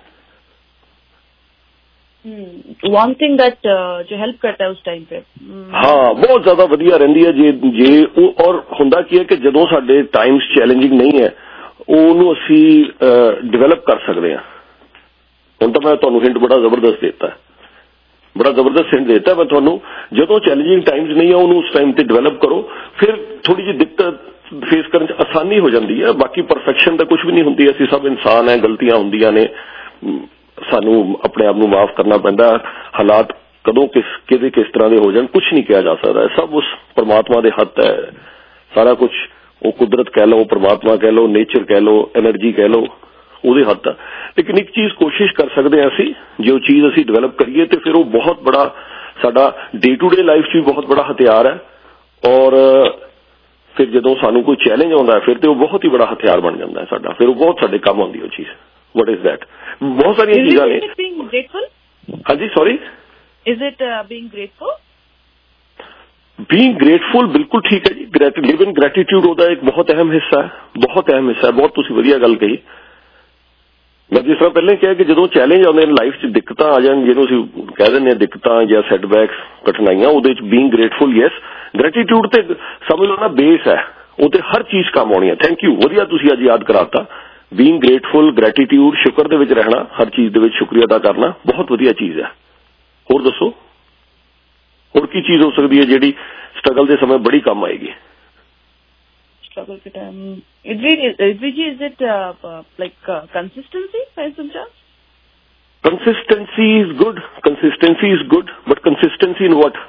One thing that जो हेल्प करता है उस टाइम पे, हाँ बहुत ज्यादा वधिया रहिंदी है जे जे और हुंदा की है कि जदों साडे टाइम्स चैलेंजिंग नहीं है, ਉਹਨੂੰ ਅਸੀਂ ਡਿਵੈਲਪ ਕਰ ਸਕਦੇ ਹਾਂ। ਹੁਣ ਤਾਂ ਮੈਂ ਤੁਹਾਨੂੰ ਹਿੰਟ ਬੜਾ ਜ਼ਬਰਦਸਤ ਦਿੱਤਾ ਹੈ, ਬੜਾ ਜ਼ਬਰਦਸਤ ਹਿੰਟ ਦਿੱਤਾ ਮੈਂ ਤੁਹਾਨੂੰ। ਜਦੋਂ ਚੈਲੰਜਿੰਗ ਟਾਈਮਸ ਨਹੀਂ ਆ ਉਹਨੂੰ ਉਸ ਟਾਈਮ ਤੇ ਡਿਵੈਲਪ ਕਰੋ, ਫਿਰ ਥੋੜੀ ਜਿਹੀ ਦਿੱਕਤ ਫੇਸ ਕਰਨ 'ਚ ਆਸਾਨੀ ਹੋ ਜਾਂਦੀ ਹੈ। ਬਾਕੀ ਪਰਫੈਕਸ਼ਨ ਤਾਂ ਕੁਝ ਵੀ ਨਹੀਂ ਹੁੰਦੀ, ਅਸੀਂ ਸਭ ਇਨਸਾਨ ਹੈ, ਗਲਤੀਆਂ ਹੁੰਦੀਆਂ ਨੇ, ਸਾਨੂੰ ਆਪਣੇ ਆਪ ਨੂੰ ਮਾਫ ਕਰਨਾ ਪੈਂਦਾ। ਹਾਲਾਤ ਕਦੋਂ ਕਿਸ ਕਿਹਦੇ ਕਿਸ ਤਰ੍ਹਾਂ ਦੇ ਹੋ ਜਾਣ ਕੁਝ ਨਹੀਂ ਕਿਹਾ ਜਾ ਸਕਦਾ, ਸਭ ਉਸ ਪਰਮਾਤਮਾ ਦੇ ਹੱਥ ਹੈ ਸਾਰਾ ਕੁਝ। ਉਹ ਕੁਦਰਤ ਕਹਿ ਲਓ, ਪਰਮਾਤਮਾ ਕਹਿ ਲਓ, ਨੇਚਰ ਕਹਿ ਲਓ, એનર્ਜੀ ਕਹਿ ਲਓ, ਉਹਦੇ ਹੱਥ ਆ। ਲੇਕਿਨ ਇੱਕ ਚੀਜ਼ ਕੋਸ਼ਿਸ਼ ਕਰ ਸਕਦੇ ਹਾਂ ਅਸੀਂ, ਜੇ ਉਹ ਚੀਜ਼ ਅਸੀਂ ਡਿਵੈਲਪ ਕਰੀਏ ਤੇ ਫਿਰ ਉਹ ਬਹੁਤ ਬੜਾ ਸਾਡਾ ਡੇ ਟੂ ਡੇ ਲਾਈਫ 'ਚ ਵੀ ਬਹੁਤ ਬੜਾ ਹਥਿਆਰ ਹੈ। ਔਰ ਫਿਰ ਜਦੋਂ ਸਾਨੂੰ ਕੋਈ ਚੈਲੰਜ ਆਉਂਦਾ ਫਿਰ ਤੇ ਉਹ ਬਹੁਤ ਹੀ ਬੜਾ ਹਥਿਆਰ ਬਣ ਜਾਂਦਾ ਹੈ ਸਾਡਾ, ਫਿਰ ਉਹ ਬਹੁਤ ਸਾਡੇ ਕੰਮ ਆਉਂਦੀ ਉਹ ਚੀਜ਼। What is that? ਬਹੁਤ ਸਾਰੀਆਂ ਚੀਜ਼ਾਂ ਨੇ। ਹਾਂਜੀ sorry, is it being grateful? Being grateful बिल्कुल ठीक है जी। लिव इन ग्रैटिट्यूड ਉਹਦਾ ਇੱਕ ਬਹੁਤ ਅਹਿਮ ਹਿੱਸਾ ਹੈ, ਬਹੁਤ ਅਹਿਮ ਹਿੱਸਾ ਹੈ। ਬਹੁਤ ਤੁਸੀਂ ਵਧੀਆ ਗੱਲ ਕਹੀ। ਮੈਂ ਜਿਸ ਤਰ੍ਹਾਂ ਪਹਿਲਾਂ ਕਿਹਾ ਕਿ ਜਦੋਂ ਚੈਲੰਜ ਆਉਂਦੇ ਨੇ ਲਾਈਫ 'ਚ, ਦਿੱਕਤਾਂ ਆ ਜਾਣ, ਜਿਹਨੂੰ ਅਸੀਂ ਕਹਿ ਦਿੰਦੇ ਹਾਂ ਦਿੱਕਤਾਂ ਜਾਂ ਸੈਟਬੈਕਸ, ਕਠਿਨਾਈਆਂ, ਉਹਦੇ 'ਚ ਬੀਇੰਗ ਗ੍ਰੇਟਫੁਲ ਯੈਸ, ਗ੍ਰੈਟੀਟਿਊਡ ਤੇ ਸਮਝ ਲਓ ਨਾ ਬੇਸ ਹੈ, ਉਹ ਤੇ ਹਰ ਚੀਜ਼ ਕੰਮ ਆਉਣੀ ਹੈ। ਥੈਂਕ ਯੂ, ਵਧੀਆ ਤੁਸੀਂ ਅੱਜ ਯਾਦ ਕਰਾਤਾ। ਬੀਇੰਗ ਗ੍ਰੇਟਫੁਲ, ਗ੍ਰੈਟੀਟਿਊਡ, ਸ਼ੁਕਰ ਦੇ ਵਿੱਚ ਰਹਿਣਾ, ਹਰ ਚੀਜ਼ ਦੇ ਵਿੱਚ ਸ਼ੁਕਰੀਆ ਅਦਾ ਕਰਨਾ ਬਹੁਤ ਵਧੀਆ ਚੀਜ਼ ਹੈ। ਹੋਰ ਦੱਸੋ ਹੋਰ ਕੀ ਚੀਜ਼ ਹੋ ਸਕਦੀ ਹੈ ਜਿਹੜੀ ਸਟਰਗਲ ਦੇ ਸਮੇਂ ਬੜੀ ਕੰਮ ਆਏਗੀ? Struggle के time, is it uh, like uh, consistency by some chance? Consistency is good. Consistency is good, but consistency in what?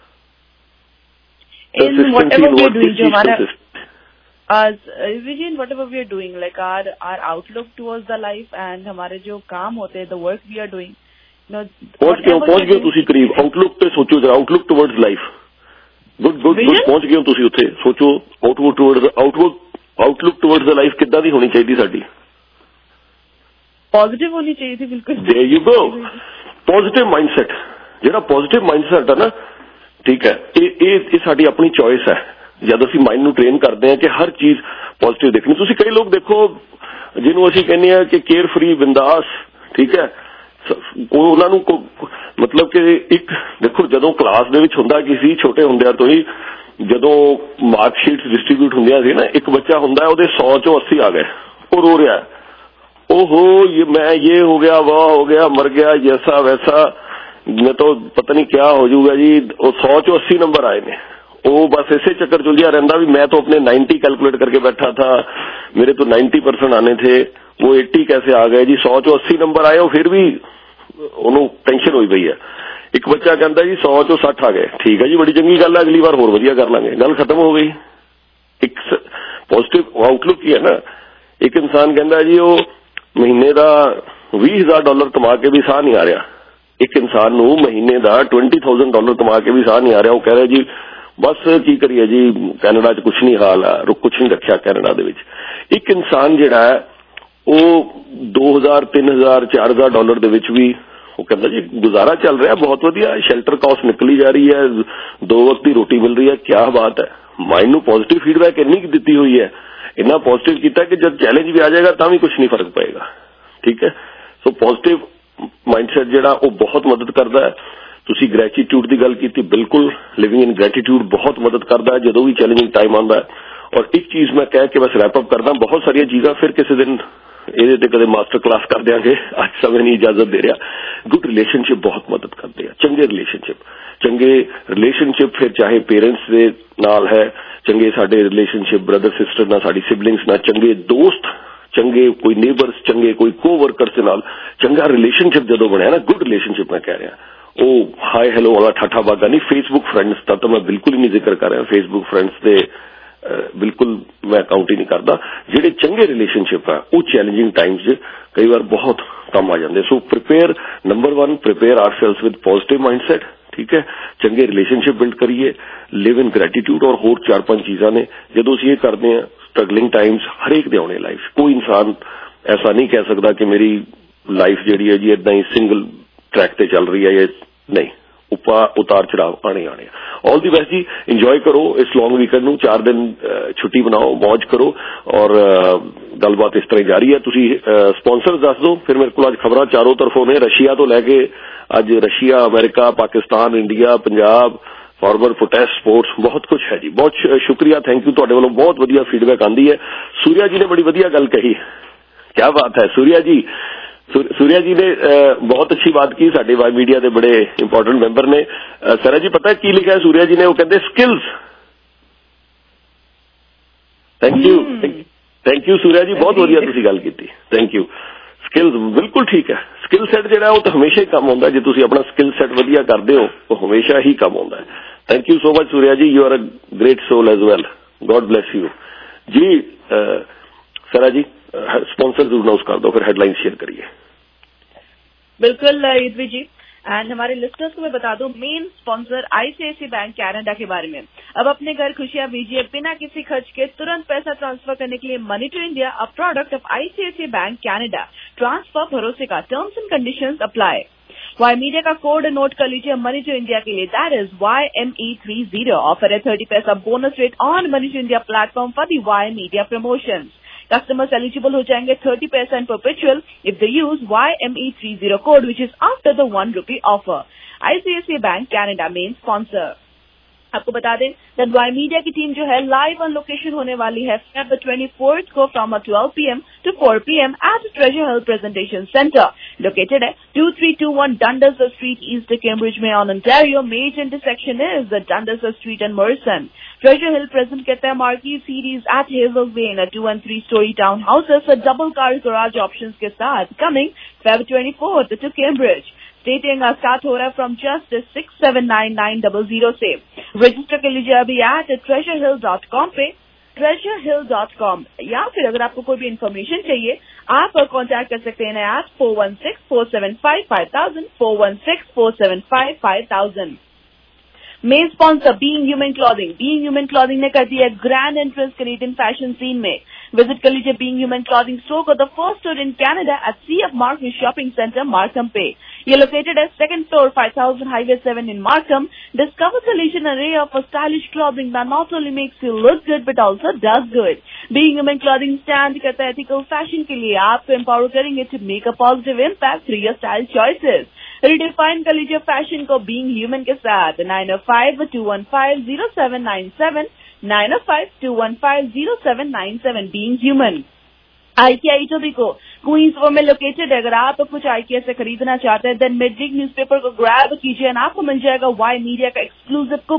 In whatever we are doing, जो हमारा as in whatever we are doing, like our our outlook towards the life and हमारे जो काम होते हैं, the work we are doing. पहुंच गए पहुंच गए ਤੁਸੀਂ ਕਰੀਬ। ਆਊਟਲੁੱਕ ਤੇ ਸੋਚੋ ਜਰਾ, outlook towards life. Good good good, ਪਹੁੰਚ ਗਏ ਹੋ ਤੁਸੀਂ ਉੱਥੇ। ਸੋਚੋ outlook towards outlook outlook towards life ਕਿੱਦਾਂ ਦੀ ਹੋਣੀ ਚਾਹੀਦੀ ਸਾਡੀ? ਪੋਜ਼ਿਟਿਵ ਹੋਣੀ ਚਾਹੀਦੀ ਬਿਲਕੁਲ। There you go, positive mindset. ਜਿਹੜਾ ਪੋਜ਼ਿਟਿਵ ਮਾਈਂਡਸੈਟ ਹੈ ਨਾ, ਠੀਕ ਹੈ, ਇਹ ਇਹ ਇਹ ਸਾਡੀ ਆਪਣੀ ਚੋਇਸ ਹੈ। ਜਦ ਅਸੀਂ ਮਾਈਂਡ ਨੂੰ ਟ੍ਰੇਨ ਕਰਦੇ ਹਾਂ ਕਿ ਹਰ ਚੀਜ਼ ਪੋਜ਼ਿਟਿਵ ਦੇਖਣੀ। ਤੁਸੀਂ ਕਈ ਲੋਕ ਦੇਖੋ ਜਿਹਨੂੰ ਅਸੀਂ ਕਹਿੰਦੇ ਹਾਂ ਕਿ ਕੇਅਰ ਫਰੀ, ਬਿੰਦਾਸ, ਠੀਕ ਹੈ, ਉਹਨਾਂ ਨੂੰ ਮਤਲਬ ਕਿ ਇੱਕ ਦੇਖੋ ਜਦੋਂ ਕਲਾਸ ਦੇ ਵਿੱਚ ਹੁੰਦਾ ਕੀ ਸੀ, ਛੋਟੇ ਹੁੰਦਿਆਂ ਤੋਂ ਹੀ ਜਦੋਂ ਮਾਰਕਸ਼ੀਟਸ ਡਿਸਟ੍ਰੀਬਿਊਟ ਹੁੰਦੀਆਂ ਸੀ ਨਾ, ਇੱਕ ਬੱਚਾ ਹੁੰਦਾ ਉਹਦੇ ਸੌ ਚੋਂ अस्सी ਆ ਗਏ, ਉਹ ਰੋ ਰਿਹਾ, ओहो ये मैं ये हो गया, वह हो गया, मर गया, जैसा वैसा, मैं तो पता नहीं क्या हो जाऊगा जी। वो सौ चो अस्सी नंबर आए ने, वो बस ऐसे चक्कर चुलझा रहता भी मैं तो अपने नाइन्टी कैलकुलेट करके बैठा था, मेरे तो नाइन्टी परसेंट आने थे, वो एट्टी कैसे आ गए जी, सौ चो अस्सी नंबर आए, फिर भी ਉਹਨੂੰ ਟੈਨਸ਼ਨ ਹੋਈ ਪਈ ਹੈ। ਇੱਕ ਬੱਚਾ ਕਹਿੰਦਾ ਜੀ सौ ਚੋਂ ਸੱਠ ਆ ਗਏ, ਠੀਕ ਹੈ ਜੀ, ਬੜੀ ਚੰਗੀ ਗੱਲ ਹੈ, ਅਗਲੀ ਵਾਰ ਹੋਰ ਵਧੀਆ ਕਰ ਲਾਂਗੇ, ਗੱਲ ਖਤਮ ਹੋ ਗਈ। ਇੱਕ ਪੋਜ਼ਿਟਿਵ ਆਊਟਲੁੱਕ ਹੀ ਹੈ ਨਾ। ਇੱਕ ਇਨਸਾਨ ਕਹਿੰਦਾ ਜੀ ਉਹ ਮਹੀਨੇ ਦਾ ਵੀਹ ਹਜ਼ਾਰ ਡਾਲਰ ਕਮਾ ਕੇ ਵੀ ਸਾਹ ਨਹੀਂ ਆ ਰਿਹਾ, ਇੱਕ ਇਨਸਾਨ ਨੂੰ ਮਹੀਨੇ ਦਾ ਟਵੰਟੀ थाउजेंड ਡਾਲਰ ਕਮਾ ਕੇ ਵੀ ਸਾਹ ਨਹੀਂ ਆ ਰਿਹਾ, ਉਹ ਕਹਿ ਰਿਹਾ ਜੀ ਬਸ ਕੀ ਕਰੀਏ ਜੀ, ਕੈਨੇਡਾ 'ਚ ਕੁਛ ਨਹੀਂ ਹਾਲ ਆ, ਰੁਕ ਕੁਛ ਨਹੀਂ ਰੱਖਿਆ ਕੈਨੇਡਾ ਦੇ ਵਿੱਚ। ਇੱਕ ਇਨਸਾਨ ਜਿਹੜਾ ਹੈ ਉਹ ਦੋ ਹਜ਼ਾਰ ਤਿੰਨ ਹਜ਼ਾਰ ਚਾਰ ਹਜ਼ਾਰ ਡਾਲਰ ਦੇ ਵਿੱਚ ਵੀ ਉਹ ਕਹਿੰਦਾ ਜੀ ਗੁਜ਼ਾਰਾ ਚੱਲ ਰਿਹਾ, ਬਹੁਤ ਵਧੀਆ, ਸ਼ੈਲਟਰ ਕਾਸਟ ਨਿਕਲੀ ਜਾ ਰਹੀ ਹੈ, ਦੋ ਵਕਤ ਦੀ ਰੋਟੀ ਮਿਲ ਰਹੀ ਹੈ, ਕਿਆ ਬਾਤ ਹੈ। ਮਾਈਂਡ ਨੂੰ ਪੋਜ਼ਿਟਿਵ ਫੀਡਬੈਕ ਇੰਨੀ ਕੁ ਦਿੱਤੀ ਹੋਈ ਹੈ, ਇੰਨਾ ਪੋਜ਼ਿਟਿਵ ਕੀਤਾ ਕਿ ਜਦ ਚੈਲੰਜ ਵੀ ਆ ਜਾਏਗਾ ਤਾਂ ਵੀ ਕੁਛ ਨਹੀਂ ਫਰਕ ਪਏਗਾ। ਠੀਕ ਹੈ, ਸੋ ਪੋਜ਼ਿਟਿਵ ਮਾਈਂਡਸੈਟ ਜਿਹੜਾ ਉਹ ਬਹੁਤ ਮਦਦ ਕਰਦਾ ਹੈ। ਤੁਸੀਂ ਗ੍ਰੈਟੀਟਿਊਡ ਦੀ ਗੱਲ ਕੀਤੀ, ਬਿਲਕੁਲ ਲਿਵਿੰਗ ਇਨ ਗ੍ਰੈਟੀਟਿਊਡ ਬਹੁਤ ਮਦਦ ਕਰਦਾ ਹੈ ਜਦੋਂ ਵੀ ਚੈਲੰਜਿੰਗ ਟਾਈਮ ਆਉਂਦਾ ਹੈ। ਔਰ ਇੱਕ ਚੀਜ਼ ਮੈਂ ਕਹਿ ਕੇ ਬਸ ਰੈਪ ਅਪ ਕਰਦਾ, ਬਹੁਤ ਸਾਰੀਆਂ ਚੀਜ਼ਾਂ ਫਿਰ ਕਿਸੇ ਦਿਨ ਇਹਦੇ ਤੇ ਕਦੇ ਮਾਸਟਰ ਕਲਾਸ ਕਰ ਦਿਆਂਗੇ, ਅੱਜ ਸਮੇਂ ਨਹੀਂ ਇਜਾਜ਼ਤ ਦੇ ਰਿਹਾ। ਗੁੱਡ ਰਿਲੇਸ਼ਨਸ਼ਿਪ ਬਹੁਤ ਮਦਦ ਕਰਦੇ ਆ, ਚੰਗੇ ਰਿਲੇਸ਼ਨਸ਼ਿਪ, ਚੰਗੇ ਰਿਲੇਸ਼ਨਸ਼ਿਪ ਫਿਰ ਚਾਹੇ ਪੇਰੈਂਟਸ ਦੇ ਨਾਲ ਹੈ, ਚੰਗੇ ਸਾਡੇ ਰਿਲੇਸ਼ਨਸ਼ਿਪ ਬ੍ਰਦਰ ਸਿਸਟਰ ਨਾਲ, ਸਾਡੀ ਸਿਬਲਿੰਗਸ ਨਾਲ, ਚੰਗੇ ਦੋਸਤ, ਚੰਗੇ ਕੋਈ ਨੇਬਰਸ, ਚੰਗੇ ਕੋਈ ਕੋ ਵਰਕਰਸ ਦੇ ਨਾਲ ਚੰਗਾ ਰਿਲੇਸ਼ਨਸ਼ਿਪ ਜਦੋਂ ਬਣਿਆ ਨਾ, ਗੁੱਡ ਰਿਲੇਸ਼ਨਸ਼ਿਪ ਮੈਂ ਕਹਿ ਰਿਹਾ, ਉਹ ਹਾਈ ਹੈਲੋ ਵਾਲਾ ਠਾਠਾ ਬਾਗਾ ਨਹੀਂ। ਫੇਸਬੁੱਕ ਫਰੈਂਡਸ ਦਾ ਤਾਂ ਮੈਂ ਬਿਲਕੁਲ ਹੀ ਨਹੀਂ ਜ਼ਿਕਰ ਕਰ ਰਿਹਾ, ਫੇਸਬੁੱਕ ਫਰੈਂਡਸ ਦੇ ਬਿਲਕੁਲ ਮੈਂ ਕਾਊਂਟ ਹੀ ਨਹੀਂ ਕਰਦਾ। ਜਿਹੜੇ ਚੰਗੇ ਰਿਲੇਸ਼ਨਸ਼ਿਪ ਆ ਉਹ ਚੈਲੰਜਿੰਗ ਟਾਈਮਸ 'ਚ ਕਈ ਵਾਰ ਬਹੁਤ ਕੰਮ ਆ ਜਾਂਦੇ। So prepare, number one prepare ourselves with positive mindset. ਠੀਕ ਹੈ, ਚੰਗੇ ਰਿਲੇਸ਼ਨਸ਼ਿਪ ਬਿਲਡ ਕਰੀਏ, ਲਿਵ ਇਨ ਗ੍ਰੈਟੀਟਿਊਡ, ਔਰ ਹੋਰ ਚਾਰ ਪੰਜ ਚੀਜ਼ਾਂ ਨੇ ਜਦੋਂ ਅਸੀਂ ਇਹ ਕਰਦੇ ਹਾਂ। ਸਟਰਗਲਿੰਗ ਟਾਈਮਸ ਹਰੇਕ ਦੇ ਆਉਣੇ ਲਾਈਫ, ਕੋਈ ਇਨਸਾਨ ਐਸਾ ਨਹੀਂ ਕਹਿ ਸਕਦਾ ਕਿ ਮੇਰੀ ਲਾਈਫ ਜਿਹੜੀ ਹੈ ਜੀ ਏਦਾਂ ਹੀ ਸਿੰਗਲ ਟਰੈਕ ਤੇ ਚੱਲ ਰਹੀ ਹੈ ਜਾਂ ਨਹੀਂ, ਉਪਾ ਉਤਾਰ ਚੜਾਵ ਆਣੇ ਆਣੇ। ਆਲ ਦੀ ਬੈਸਟ ਜੀ, ਇੰਜੋਏ ਕਰੋ ਇਸ ਲੌਂਗ ਵੀਕਐਂਡ ਨੂੰ, ਚਾਰ ਦਿਨ ਛੁੱਟੀ ਬਣਾਓ, ਮੌਜ ਕਰੋ, ਔਰ ਗੱਲਬਾਤ ਇਸ ਤਰ੍ਹਾਂ ਹੀ ਜਾਰੀ ਹੈ। ਤੁਸੀਂ ਸਪਾਂਸਰ ਦੱਸ ਦਿਓ, ਫਿਰ ਮੇਰੇ ਕੋਲ ਅੱਜ ਖਬਰਾਂ ਚਾਰੋਂ ਤਰਫੋਂ ਨੇ, ਰਸ਼ੀਆ ਤੋਂ ਲੈ ਕੇ ਅੱਜ ਰਸ਼ੀਆ, ਅਮਰੀਕਾ, Pakistan, India, Punjab, forward protest, sports, ਬਹੁਤ ਕੁਛ ਹੈ ਜੀ। ਬਹੁਤ ਸ਼ੁਕਰੀਆ, ਥੈਂਕ ਯੂ, ਤੁਹਾਡੇ ਵੱਲੋਂ ਬਹੁਤ ਵਧੀਆ ਫੀਡਬੈਕ ਆਉਂਦੀ ਹੈ। ਸੂਰਿਆ ਜੀ ਨੇ ਬੜੀ ਵਧੀਆ ਗੱਲ ਕਹੀ, ਕਿਆ ਬਾਤ ਹੈ ਸੂਰਿਆ ਜੀ। सूर्या जी ने बहुत अच्छी बात की, साडे वाई मीडिया के बड़े इंपॉर्टेंट मैंबर ने। सरा जी पता है की लिखा है सूर्या जी ने, वो कहते skills. Thank you, thank you Surya ji, बहुत वधिया तुसीं गल कीती, थैंक यू। स्किल्स बिल्कुल ठीक है, स्किल सैट जिहड़ा वो तो हमेशा ही काम आउंदा, जे तुसीं अपना स्किल सैट वधिया करदे हो तो हमेशा ही काम आउंदा है। Thank you so much Surya ji, you are a great soul as well, God bless you जी। सरा जी स्पॉन्सर जरूर अनाउंस कर दो, फिर हेडलाइन शेयर करिए। बिल्कुल ईदवी जी, एंड हमारे लिस्टर्स को मैं बता दूं, main sponsor ICICI bank Canada के बारे में। अब अपने घर खुशियां बीजिए बिना किसी खर्च के, तुरंत पैसा ट्रांसफर करने के लिए money to India, a product of ICICI bank Canada. Transfer भरोसे का, terms and conditions apply. Y Media का कोड नोट कर लीजिए मनी टू इंडिया के लिए, that is Y M E three zero. Offer है thirty paisa bonus rate on money to India platform for the Y Media promotions. Customers eligible हो जाएंगे thirty percent perpetual if they use Y M E thirty code, which is after the one rupee offer. I C I C I Bank Canada main sponsor. आपको बता दें that Y Media की team जो है live on location होने वाली है February twenty-fourth को from twelve p m to four p m at Treasure Hill Presentation Center. Located है two three two one Dundas Street, East Cambridge में on Ontario. Major intersection is the Dundas Street and Morrison. Treasure Hill present करता है marquee series at Hazel Lane, a two and three story townhouses with double car garage options के साथ, coming February twenty-fourth to Cambridge. Stating uh, start हो रहा है from just six seven nine nine zero zero से। Register कर लीजिए अभी at treasure hill dot com पे, treasure hill dot com, या फिर अगर आपको कोई भी इन्फॉर्मेशन चाहिए आप कांटेक्ट कर सकते हैं at four one six four seven five five thousand, four one six four seven five five thousand। Main sponsor Being Human clothing. Being Human clothing ने कर दिया grand entrance Canadian fashion scene में। Visit कर लीजिए Being Human clothing store को, the first store in Canada at C F Markham shopping centre, Markham पे। ये located at second floor, five thousand Highway seven in Markham. Discover solution array of a stylish clothing that not only makes you look good but also does good. Being Human Clothing stand करता है ethical fashion के लिए, आपको empower करेंगे to make a positive impact through your style choices. Redefine कर लीजिए fashion को Being Human के साथ nine oh five two one five zero seven nine seven, nine oh five two one five zero seven nine seven. Being Human। IKEA Etobicoke Queensborough में located है। अगर आप कुछ आईकिया से खरीदना चाहते हैं देन मिडवीक न्यूज़पेपर को ग्रैब कीजिए और आपको मिल जाएगा वाई मीडिया का एक्सक्लूसिव कूपन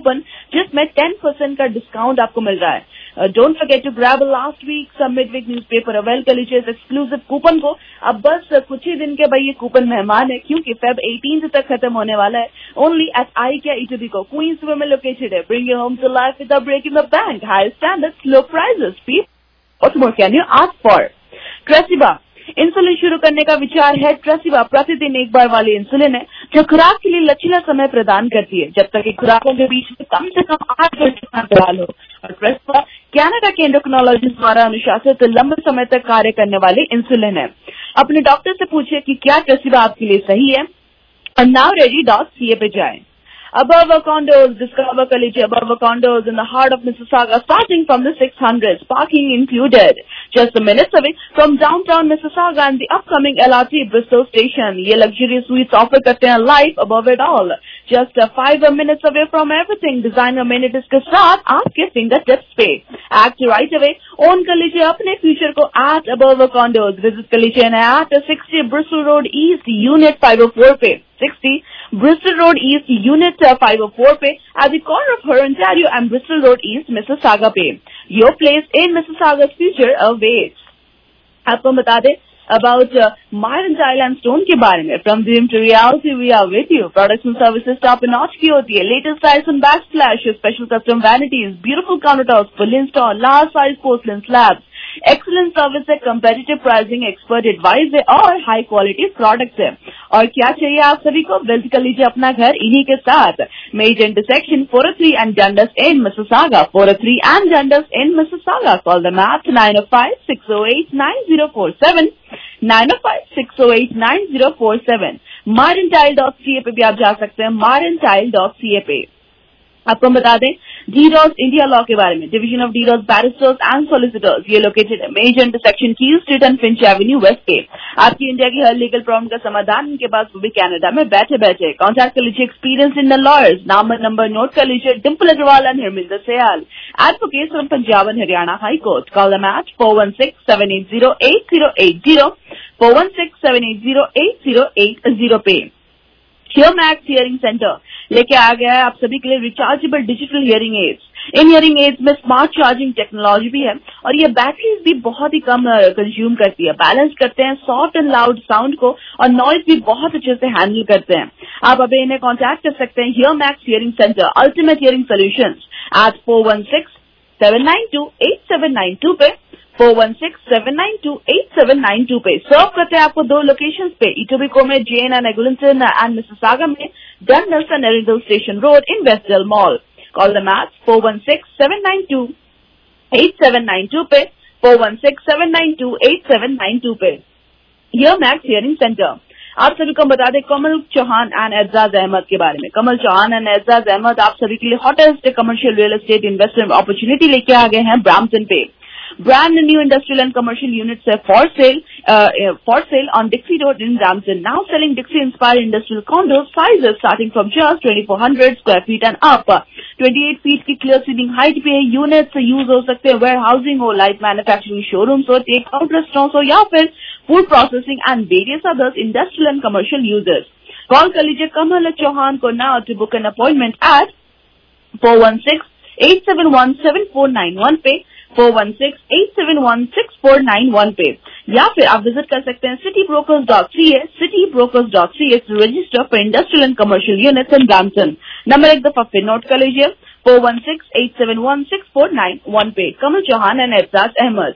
जिसमें टेन परसेंट का डिस्काउंट आपको मिल रहा है। Don't forget to grab last week सब मिडवीक न्यूज़पेपर अवेल कर लीजिए इस एक्सक्लूसिव कूपन को। अब बस कुछ ही दिन के भाई ये कूपन मेहमान है, क्योंकि फेब एटीन तक खत्म होने वाला है। Only at IKEA Etobicoke, Queensway में लोकेटेड है। Bring your home to life with a break in the bank, high standards, low prices, what more can you ask for. Tresiba insulin शुरू करने का विचार है। ट्रेसिबा प्रतिदिन एक बार वाली इंसुलिन है जो खुराक के लिए लचीला समय प्रदान करती है, जब तक कि खुराकों के बीच में कम से कम आठ घंटे का अंतराल हो। और ट्रेसिबा कनाडा के एंडोक्रिनोलॉजिस्ट द्वारा अनुशासित लंबे समय तक कार्य करने वाली इंसुलिन है। अपने डॉक्टर से पूछिए कि क्या ट्रेसिबा आपके लिए सही है और now ready dot C A पे जाएं। Above condos, discover Kaliji above condos in the heart of Mississauga, starting from the six hundreds, parking included. Just a minute away from downtown Mississauga and the upcoming L R T Bristol station. ये luxury suites offer करते हैं life above it all. Just uh, five minutes away from everything. Designer amenities के साथ आपके fingertips पे. Act right away. Own कर लीजिए अपने future को at above condos. Visit कर लीजिए at sixty Bristol Road East, Unit five oh four पे. sixty Bristol Road East, Unit five oh four पे, at the corner of her Ontario and Bristol Road East, Mississauga पे. Your place in Mississauga's future awaits. आपको बता दें about uh, Myron Tile and Stone के बारे में. From dream to reality, we are with you. Products and services top notch की होती है. Latest styles and backsplash, special custom vanities, beautiful countertops, fully installed, large size porcelain slabs. Excellent service है, competitive pricing, expert advice है और high quality products है। और क्या चाहिए आप सभी को, बिल्ड कर लीजिए अपना घर इन्हीं के साथ। Major intersection four oh three and Dundas in Mississauga, four oh three and Dundas in Mississauga. Call them at nine oh five, six oh eight, nine oh four seven, nine oh five, six oh eight, nine oh four seven. myron tile dot c a पे भी आप जा सकते हैं, myron tile dot c a पे। आपको बता दें डीरॉस इंडिया लॉ के बारे में। Division of Deross barristers and solicitors, ये लोकेटेड है मेजर इंटरसेक्शन की street and Finch Avenue West पे। आपकी इंडिया की हर लीगल प्रॉब्लम का समाधान इनके पास, वो भी कनाडा में बैठे बैठे। कॉन्टैक्ट कर लीजिए एक्सपीरियंस इन द लॉयर्स। नाम और नंबर नोट कर लीजिए, Dimple Agarwal and Harminder Sayal, advocates from Punjab and Haryana high court. Call them at four one six, seven eight zero, eight zero eight zero, four one six, seven eight zero, eight zero eight zero पे। Hearmax hearing centre लेके आ गया है आप सभी के लिए rechargeable digital hearing aids. इन hearing aids में स्मार्ट चार्जिंग टेक्नोलॉजी भी है और ये बैटरीज भी बहुत ही कम कंज्यूम करती है। बैलेंस करते हैं सॉफ्ट एंड लाउड साउंड को और नॉइज भी बहुत अच्छे से हैंडल करते हैं। आप अभी इन्हें कॉन्टैक्ट कर सकते हैं, Hearmax hearing centre, ultimate hearing solutions, at four one six, seven nine two, eight seven nine two पे, four one six, seven nine two, eight seven nine two पे। सर्व करते हैं आपको दो लोकेशंस पे, इटोबिको में Jane and Eglinton and Mississauga में Dundas and Erindale station road in Westdale mall. Call the match four one six, seven nine two, eight seven nine two पे, four one six, seven nine two, eight seven nine two पे। Hearmax hearing centre. आप सभी को बता दें Kamal Chauhan and Ejaz Ahmed के बारे में। कमल चौहान एंड एजाज अहमद आप सभी के लिए hottest commercial real estate investment opportunity लेके आ गए हैं ब्रैम्पटन पे। Brand new industrial and commercial units are for sale, uh, for sale on Dixie Road in Brampton. Now selling Dixie-inspired industrial condos, sizes starting from just twenty-four hundred square feet and up. twenty-eight feet की clear ceiling height पे units use हो सकते हैं warehousing हो, light manufacturing showrooms हो, take out restaurants हो या फिर food processing and various others industrial and commercial users. Call कर लीजिए कमल चौहान को now to book an appointment at four one six, eight seven one, seven four nine one पे, four one six, eight seven one, six four nine one पे, या फिर आप visit कर सकते हैं city brokers dot c a, city brokers dot c a to register for industrial and commercial units in Brampton. Number एक दफा फिर नोट कर लीजिए four one six, eight seven one, six four nine one पे। Kamal Chauhan and Ejaz Ahmed.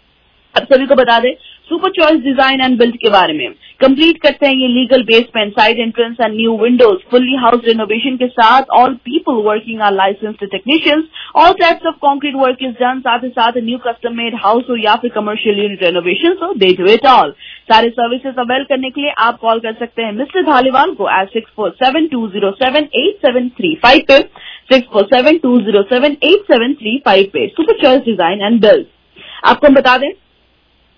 अब सभी को बता दें Super Choice Design and Build के बारे में। कंप्लीट करते हैं ये legal basement, side entrance and new windows, fully house renovation के साथ। All people working are licensed technicians. All types of concrete work is done. साथ ही साथ न्यू कस्टम मेड हाउस हो या फिर कमर्शियल यूनिट रेनोवेशन हो, दे डू इट ऑल। सारे सर्विसेज अवेल करने के लिए आप कॉल कर सकते हैं मिस्टर धालीवाल को eight six four seven, two zero seven, eight seven three five पे, six four seven, two zero seven, eight seven three five पे। Super Choice Design and Build. आपको हम बता दें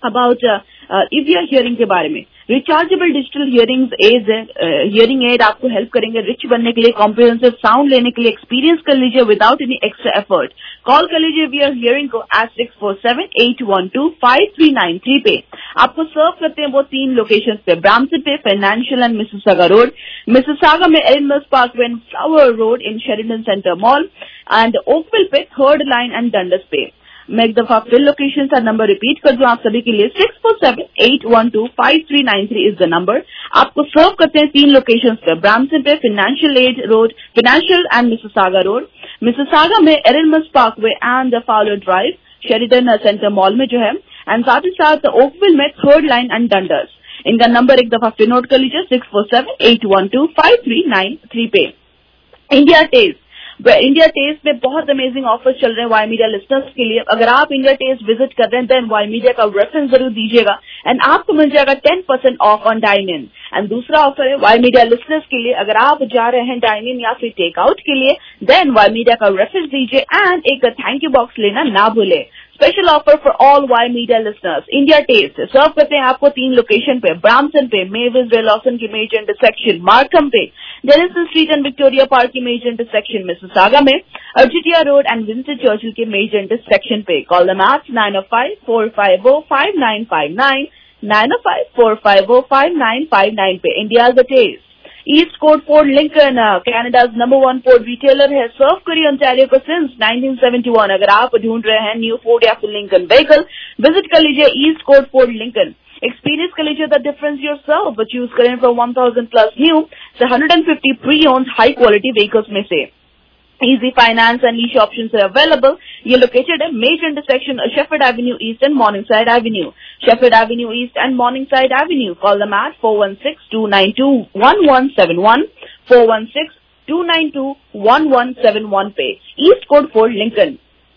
about if you are hearing के बारे में। Rechargeable digital hearing aid hearing aid आपको हेल्प करेंगे रिच बनने के लिए, कॉम्प्रिहेंसिव साउंड लेने के लिए। एक्सपीरियंस कर लीजिए without any extra effort. Call कर लीजिए वी आर हियरिंग को eight six four seven eight one two five three nine three पे। आपको सर्व करते हैं वो तीन लोकेशन पे, ब्राम्पटन पे, Financial and Mississauga Road, Mississauga में Erin Mills Parkway and Flower Road in Sheridan Centre Mall, and Oakville पे थर्ड लाइन एंड डंडस पे। मैं एक दफा फिर लोकेशन का नंबर रिपीट कर दूं आप सभी के लिए, six four seven eight one two five three nine three is the number. आपको सर्व करते हैं तीन लोकेशन पे, ब्राम्पटन पे, Financial and Road, Financial and Mississauga Road, Mississauga में Erin Mills Parkway and Fowler Drive Sheridan Centre Mall में जो है, एंड साथ ही साथ ओकविल में थर्ड लाइन एंड डंडस। इनका नंबर एक दफा फिर नोट कर लीजिए, six four seven eight one two five three nine three पे। इंडिया टेस्ट इंडिया टेस्ट में बहुत अमेजिंग ऑफर्स चल रहे हैं वाई मीडिया लिस्टर्स के लिए। अगर आप इंडिया टेस्ट विजिट कर रहे हैं देन वाई मीडिया का रेफरेंस जरूर दीजिएगा एंड आपको मिल जाएगा ten percent off on dine in. And दूसरा ऑफर है वाई मीडिया लिस्टर्स के लिए, अगर आप जा रहे हैं डाइन इन या फिर टेक आउट के लिए देन वाई मीडिया का रेफरेंस दीजिए एंड एक थैंक यू बॉक्स लेना ना भूले। Special offer for all Y Media listeners. India Taste serve करते हैं आपको तीन लोकेशन पे, ब्राम्पटन पे, मेविस रे लॉसन की मेजर इंटरसेक्शन, मार्कम पे, Dennison Street and Victoria Park की मेजर इंटरसेक्शन, मिसिसागा में Argentia Road and Winston Churchill के मेजर इंटरसेक्शन पे। Call the match nine O five four five o five nine five nine, nine O five four five o five nine five nine पे। India the Taste. East Court Ford Lincoln Canada's number one Ford retailer है, serve करी Ontario को since nineteen seventy one. अगर आप ढूंढ रहे हैं new Ford या फिर लिंकन व्हीकल, विजिट कर लीजिए East Court Ford Lincoln. Experience कर लीजिए द डिफरेंस योरसेल्फ। चूज करें from one thousand plus new से one hundred fifty pre owned high quality vehicles में से। Easy finance and lease options are available. ये located है major intersection Shepherd Avenue East and Morningside Avenue. Shepherd Avenue East and Morningside Avenue. Call them at four one six two nine two one one seven one, four one six two nine two one one seven one पे. East Coast Ford Lincoln.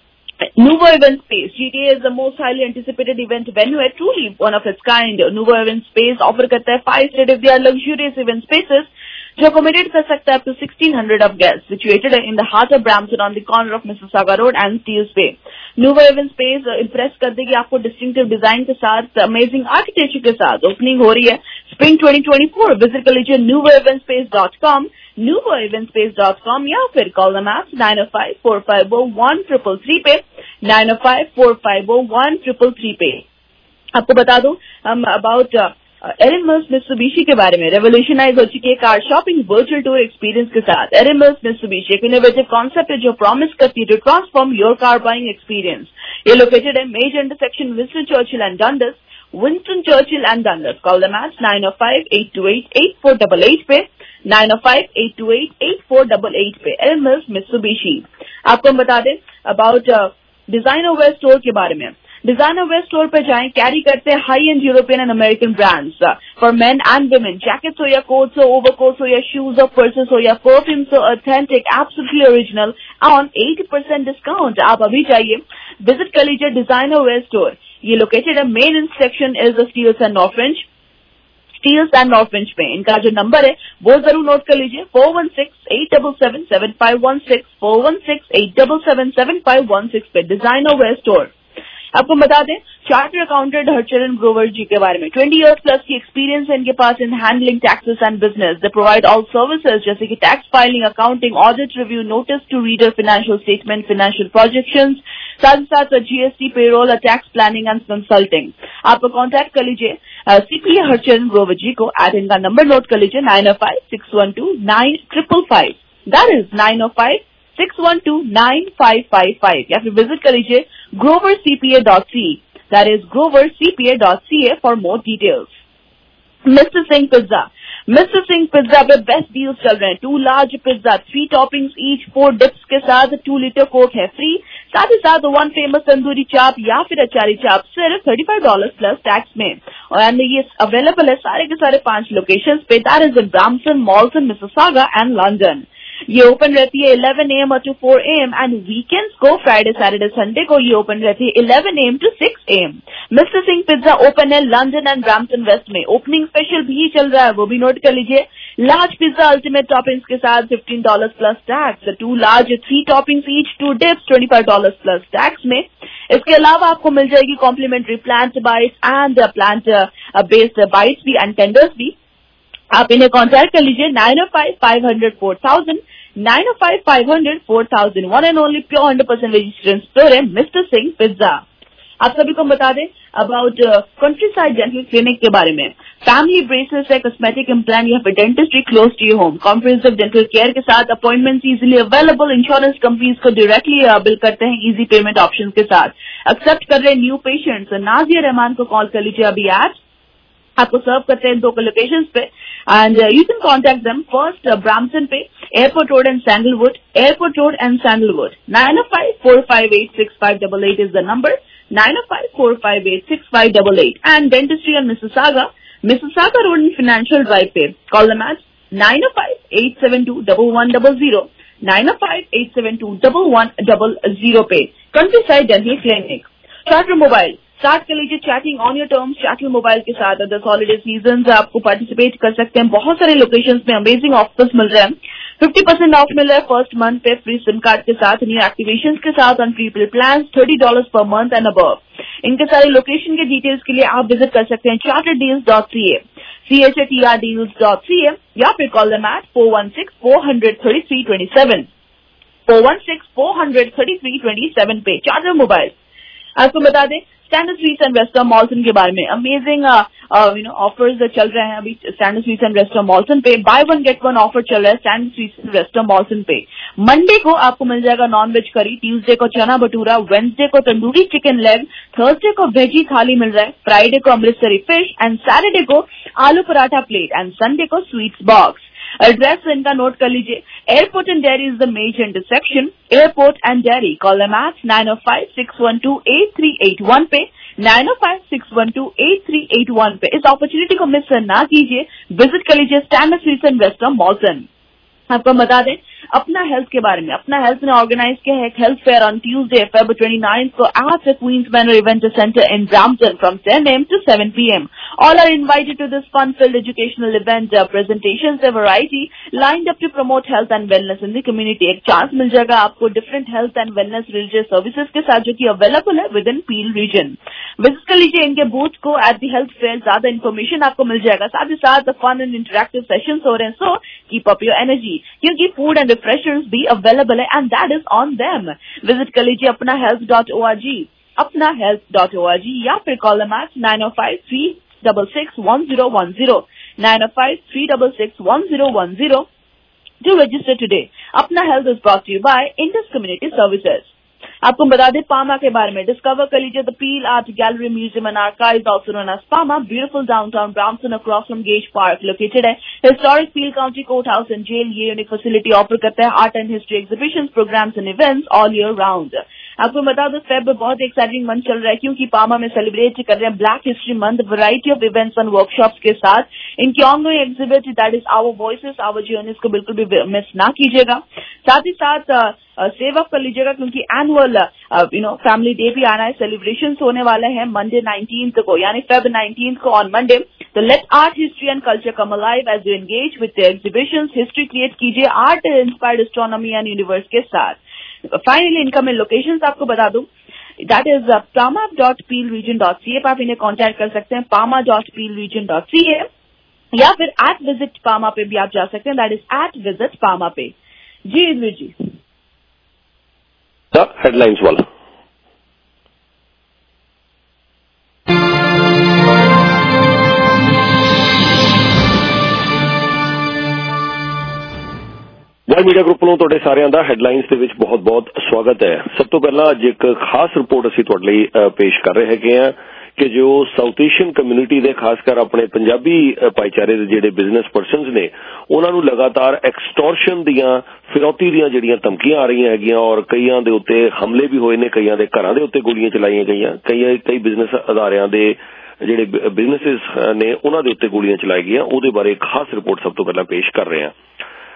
Nuvo Event Space. G T A is the most highly anticipated event venue, a truly one of its kind. Nuvo Event Space offer करता है five state-of-the-art luxurious event spaces जो accommodate कर सकता है up to sixteen hundred of guests, situated in the heart of Brampton on the corner of Mississauga Road and Steeles Bay. Nuvo Event Space impress कर देगी आपको distinctive design के साथ, amazing architecture के साथ। ओपनिंग हो रही है Spring twenty twenty-four। विजिट कर लीजिए nuvo event space dot com, nuvo event space dot com या फिर call the match nine O five four five o one triple three पे, नाइन ओ five four five o one triple three पे। आपको बता दूं हम अबाउट एरिन मिल्स मित्सुबिशी के बारे में। रेवोल्यूशनाइज हो चुकी है car shopping virtual tour experience के साथ। एरिन मिल्स मित्सुबिशी एक इनोवेटिव कॉन्सेप्ट है जो प्रॉमिस करती है to transform your car buying experience. ये लोकेटेड है major intersection Winston Churchill and Dundas, Winston Churchill and Dundas. Call the match nine O five eight two eight eight four double eight पे, nine ओ five eight two eight eight four double eight पे। Erin Mills Mitsubishi. आपको हम बता दें about designer wear store के बारे में। Designer wear store पर जाएं, कैरी करते हैं high end European and American brands for men and women. Jackets हो या कोट्स हो, ओवरकोट्स हो या शूज और पर्सेस हो या परफ्यूम्स हो, authentic absolutely original on eighty percent discount. आप अभी जाइए, विजिट कर लीजिए डिजाइनर वेयर स्टोर। ये लोकेटेड है main instruction is the Steeles and North Steeles and North fringe पे। इनका जो नंबर है वो जरूर नोट कर लीजिए, four one six eight seven seven seven five one six, four one six eight seven seven seven five one six पे designer wear store. आपको बता दें चार्टर्ड अकाउंटेंट हरचरण ग्रोवर जी के बारे में। ट्वेंटी इयर्स प्लस की एक्सपीरियंस है इनके पास in handling taxes and business. They provide all services जैसे कि tax filing, accounting, audit review, notice to reader, financial statement, financial projections, साथ ही साथ GST, payroll, tax planning and consulting. आप कॉन्टैक्ट कर लीजिए सीपीए हरचरण ग्रोवर जी को। एट इनका नंबर नोट कर लीजिए nine O five six one two nine triple five, that is nine O five six one two nine five five five, या फिर visit कर लीजिए Grover CPA dot C, that is Grover CPA dot C A for more details. Mister Singh Pizza. Mister Singh Pizza पे best deals चल रहे हैं। Two large pizza, three toppings each, four dips के साथ टू लीटर कोक है फ्री। साथ ही साथ वन फेमस तंदूरी चाप या फिर अचारी चाप सिर्फ thirty five dollar plus tax में। और ये अवेलेबल है सारे के सारे पांच लोकेशन पे, that is in Brampton, Malton, Mississauga and London. ये ओपन रहती है eleven A M to four A M and weekends को फ्राइडे सैटरडे संडे को ये ओपन रहती है eleven A M to six A M. Mister Singh Pizza open है London and Brampton West में। ओपनिंग स्पेशल भी चल रहा है, वो भी नोट कर लीजिए। लार्ज पिज्जा अल्टीमेट टॉपिंग्स के साथ fifteen dollar plus tax, two large three toppings each, two dips twenty five dollar plus tax में। इसके अलावा आपको मिल जाएगी complimentary plant bites and plant based bites भी एंड टेंडर्स भी। आप इन्हें कॉन्टैक्ट कर लीजिए nine O five five hundred four thousand nine O five five hundred four thousand one and only pure hundred percent vegetarian store है Mister Singh Pizza. आप सभी को बता दें about Countryside Dental Clinic के बारे में। फैमिली ब्रेसेस है, कॉस्मेटिक इम्प्लांट या फिर dentistry close to your home, comprehensive dental care के साथ appointments easily available, insurance companies को डायरेक्टली बिल करते हैं इजी पेमेंट ऑप्शन के साथ, एक्सेप्ट कर रहे न्यू पेशेंट्स। नाजिया रहमान को कॉल कर लीजिए अभी आज, आपको सर्व करते हैं दो लोकेशन पे and you can contact them. First Brampton पे Airport Road and Sandalwood, Airport Road and Sandalwood. Nine O five four five eight six five double eight is the number, nine O five four five eight six five double eight and dentistry and Mississauga, Mississauga Road and Financial Drive पे call them at nine O five eight seven two double one double zero, nine O five eight seven two double one double zero पे Countryside Dental Clinic. Chatr mobile start कर लीजिए chatting on your terms Chatr mobile के साथ। दस holiday season आपको participate कर सकते हैं, बहुत सारे लोकेशंस में अमेजिंग ऑफर्स मिल रहे हैं। फिफ्टी परसेंट ऑफ मिल रहा है फर्स्ट मंथ पे फ्री सिम कार्ड के साथ, न्यू एक्टिवेशंस के साथ on prepaid plan, thirty dollar per month and above. इनके सारे लोकेशन के डिटेल्स के लिए आप विजिट कर सकते हैं Chatr deals dot C A, C H A T R deals dot C A, या फिर call them at four one six four hundred thirty three twenty seven, four one six four hundred thirty three twenty seven पे Chatr mobile. आपको बता दें Standard Sweets and Restaurant Malton के बारे में amazing you know offers चल रहे हैं अभी Standard Sweets and Restaurant Malton पे। Buy one get one offer चल रहा है Standard Sweets and Restaurant Malton पे। मंडे को आपको मिल जाएगा नॉन वेज करी, ट्यूसडे को चना भटूरा, वेडनेसडे को तंदूरी चिकन लेग, थर्सडे को वेजी थाली मिल रहा है, फ्राइडे को अमृतसरी फिश एंड सैटरडे को aloo paratha plate and Sunday को स्वीट्स बॉक्स। एड्रेस इनका नोट कर लीजिए, Airport and Derry is the major intersection, Airport and Derry. Call them at nine O five six one two eight three eight one पे, nine ओ five six one two eight three eight one पे। इस opportunity को miss ना कीजिए, visit कर लीजिए Standard Sweets and Restaurant Malton. आपको बता दें अपना हेल्थ के बारे में, अपना हेल्थ ने ऑर्गेनाइज किया है एक health fair on Tuesday February twenty ninth को at the Queen's Manor Event Centre in Brampton from ten A M to seven P M. All are invited to this fun-filled educational event. Uh, presentations a variety lined up to promote health and wellness in the community. एक chance मिल जाएगा आपको different health and wellness religious services के साथ जो कि available है within Peel Region. Visit कर लीजिए इनके बूथ को एट द हेल्थ फेयर, ज्यादा इन्फॉर्मेशन आपको मिल जाएगा। साथ ही साथ फन एंड इंटरेक्टिव सेशंस हो रहे हैं, so keep up your energy क्योंकि फूड एंड रिफ्रेशर्स भी अवेलेबल है and that is on them. Visit कर लीजिए Apna health dot O R G, Apna health dot O R G, या फिर call them at nine O five three double six one zero one zero, nine O five three double six one zero one zero to register today. Apna Health is brought you bye Indus Community Services. आपको बता दें पामा के बारे में, discover कर लीजिए the Peel Art Gallery Museum and Archives also known as PAMA, beautiful downtown Brampton across from Gage Park located है। Historic Peel County Court House and Jail ये यूनिक फैसिलिटी ऑफर करता है art and history exhibitions, programmes and events all year round. आपको बता दो Feb बहुत exciting month चल रहा है क्योंकि पामा में सेलिब्रेट कर रहे हैं Black History Month, variety of events and workshops के साथ। इनकी ongoing exhibit that is our voices our journeys को बिल्कुल भी मिस ना कीजिएगा। साथ ही साथ सेव अप कर लीजिएगा क्योंकि annual you know Family Day भी आना है, सेलिब्रेशन होने वाले हैं मंडे नाइनटीन्थ को, यानी फेब नाइनटीन्थ को ऑन मंडे। तो let art history and culture come alive as you engage with the exhibitions. History create कीजिए art inspired astronomy and universe के साथ। फाइनली इनका मैं लोकेशंस आपको बता दूं, that is PAMA dot Peel Region dot C A पर आप इन्हें कॉन्टैक्ट कर सकते हैं, PAMA dot Peel Region dot C A, या फिर एट विजिट पामा पे भी आप जा सकते हैं, that is at visit PAMA पे। जी इंद्र जी हेडलाइंस वाला ਵਾਈ ਮੀਡੀਆ ਗਰੁੱਪ ਵੱਲੋਂ ਤੁਹਾਡੇ ਸਾਰਿਆਂ ਦਾ ਹੈਡਲਾਈਨਸ ਦੇ ਵਿੱਚ ਬਹੁਤ-ਬਹੁਤ ਸਵਾਗਤ ਹੈ। ਸਭ ਤੋਂ ਪਹਿਲਾਂ ਅੱਜ ਇੱਕ ਖਾਸ ਰਿਪੋਰਟ ਅਸੀਂ ਤੁਹਾਡੇ ਲਈ ਪੇਸ਼ ਕਰ ਰਹੇ ਹੈਗੇ ਆ ਕਿ ਜੋ ਸਾਊਥ ਏਸ਼ੀਅਨ ਕਮਿਊਨਿਟੀ ਦੇ ਖਾਸ ਕਰ ਆਪਣੇ ਪੰਜਾਬੀ ਭਾਈਚਾਰੇ ਦੇ ਜਿਹੜੇ ਬਿਜ਼ਨਸ ਪਰਸਨਸ ਨੇ ਉਹਨਾਂ ਨੂੰ ਲਗਾਤਾਰ ਐਕਸਟੋਰਸ਼ਨ ਦੀਆਂ ਫਿਰੌਤੀ ਦੀਆਂ ਜਿਹੜੀਆਂ ਧਮਕੀਆਂ ਆ ਰਹੀਆਂ ਹੈਗੀਆਂ ਔਰ ਕਈਆਂ ਦੇ ਉੱਤੇ ਹਮਲੇ ਵੀ ਹੋਏ ਨੇ, ਕਈਆਂ ਦੇ ਘਰਾਂ ਦੇ ਉੱਤੇ ਗੋਲੀਆਂ ਚਲਾਈਆਂ ਗਈਆਂ, ਕਈ ਕਈ ਬਿਜ਼ਨਸ ਅਦਾਰਿਆਂ ਦੇ ਜਿਹੜੇ ਬਿਜ਼ਨਸਿਸ ਨੇ ਉਹਨਾਂ ਦੇ ਉੱਤੇ ਗੋਲੀਆਂ ਚਲਾਈ ਗਈਆਂ। ਉਹਦੇ ਬਾਰੇ ਖਾਸ ਰਿਪੋਰਟ ਸਭ ਤੋਂ ਪਹਿਲਾਂ ਪੇਸ਼ ਕਰ ਰਹੇ ਹਾਂ।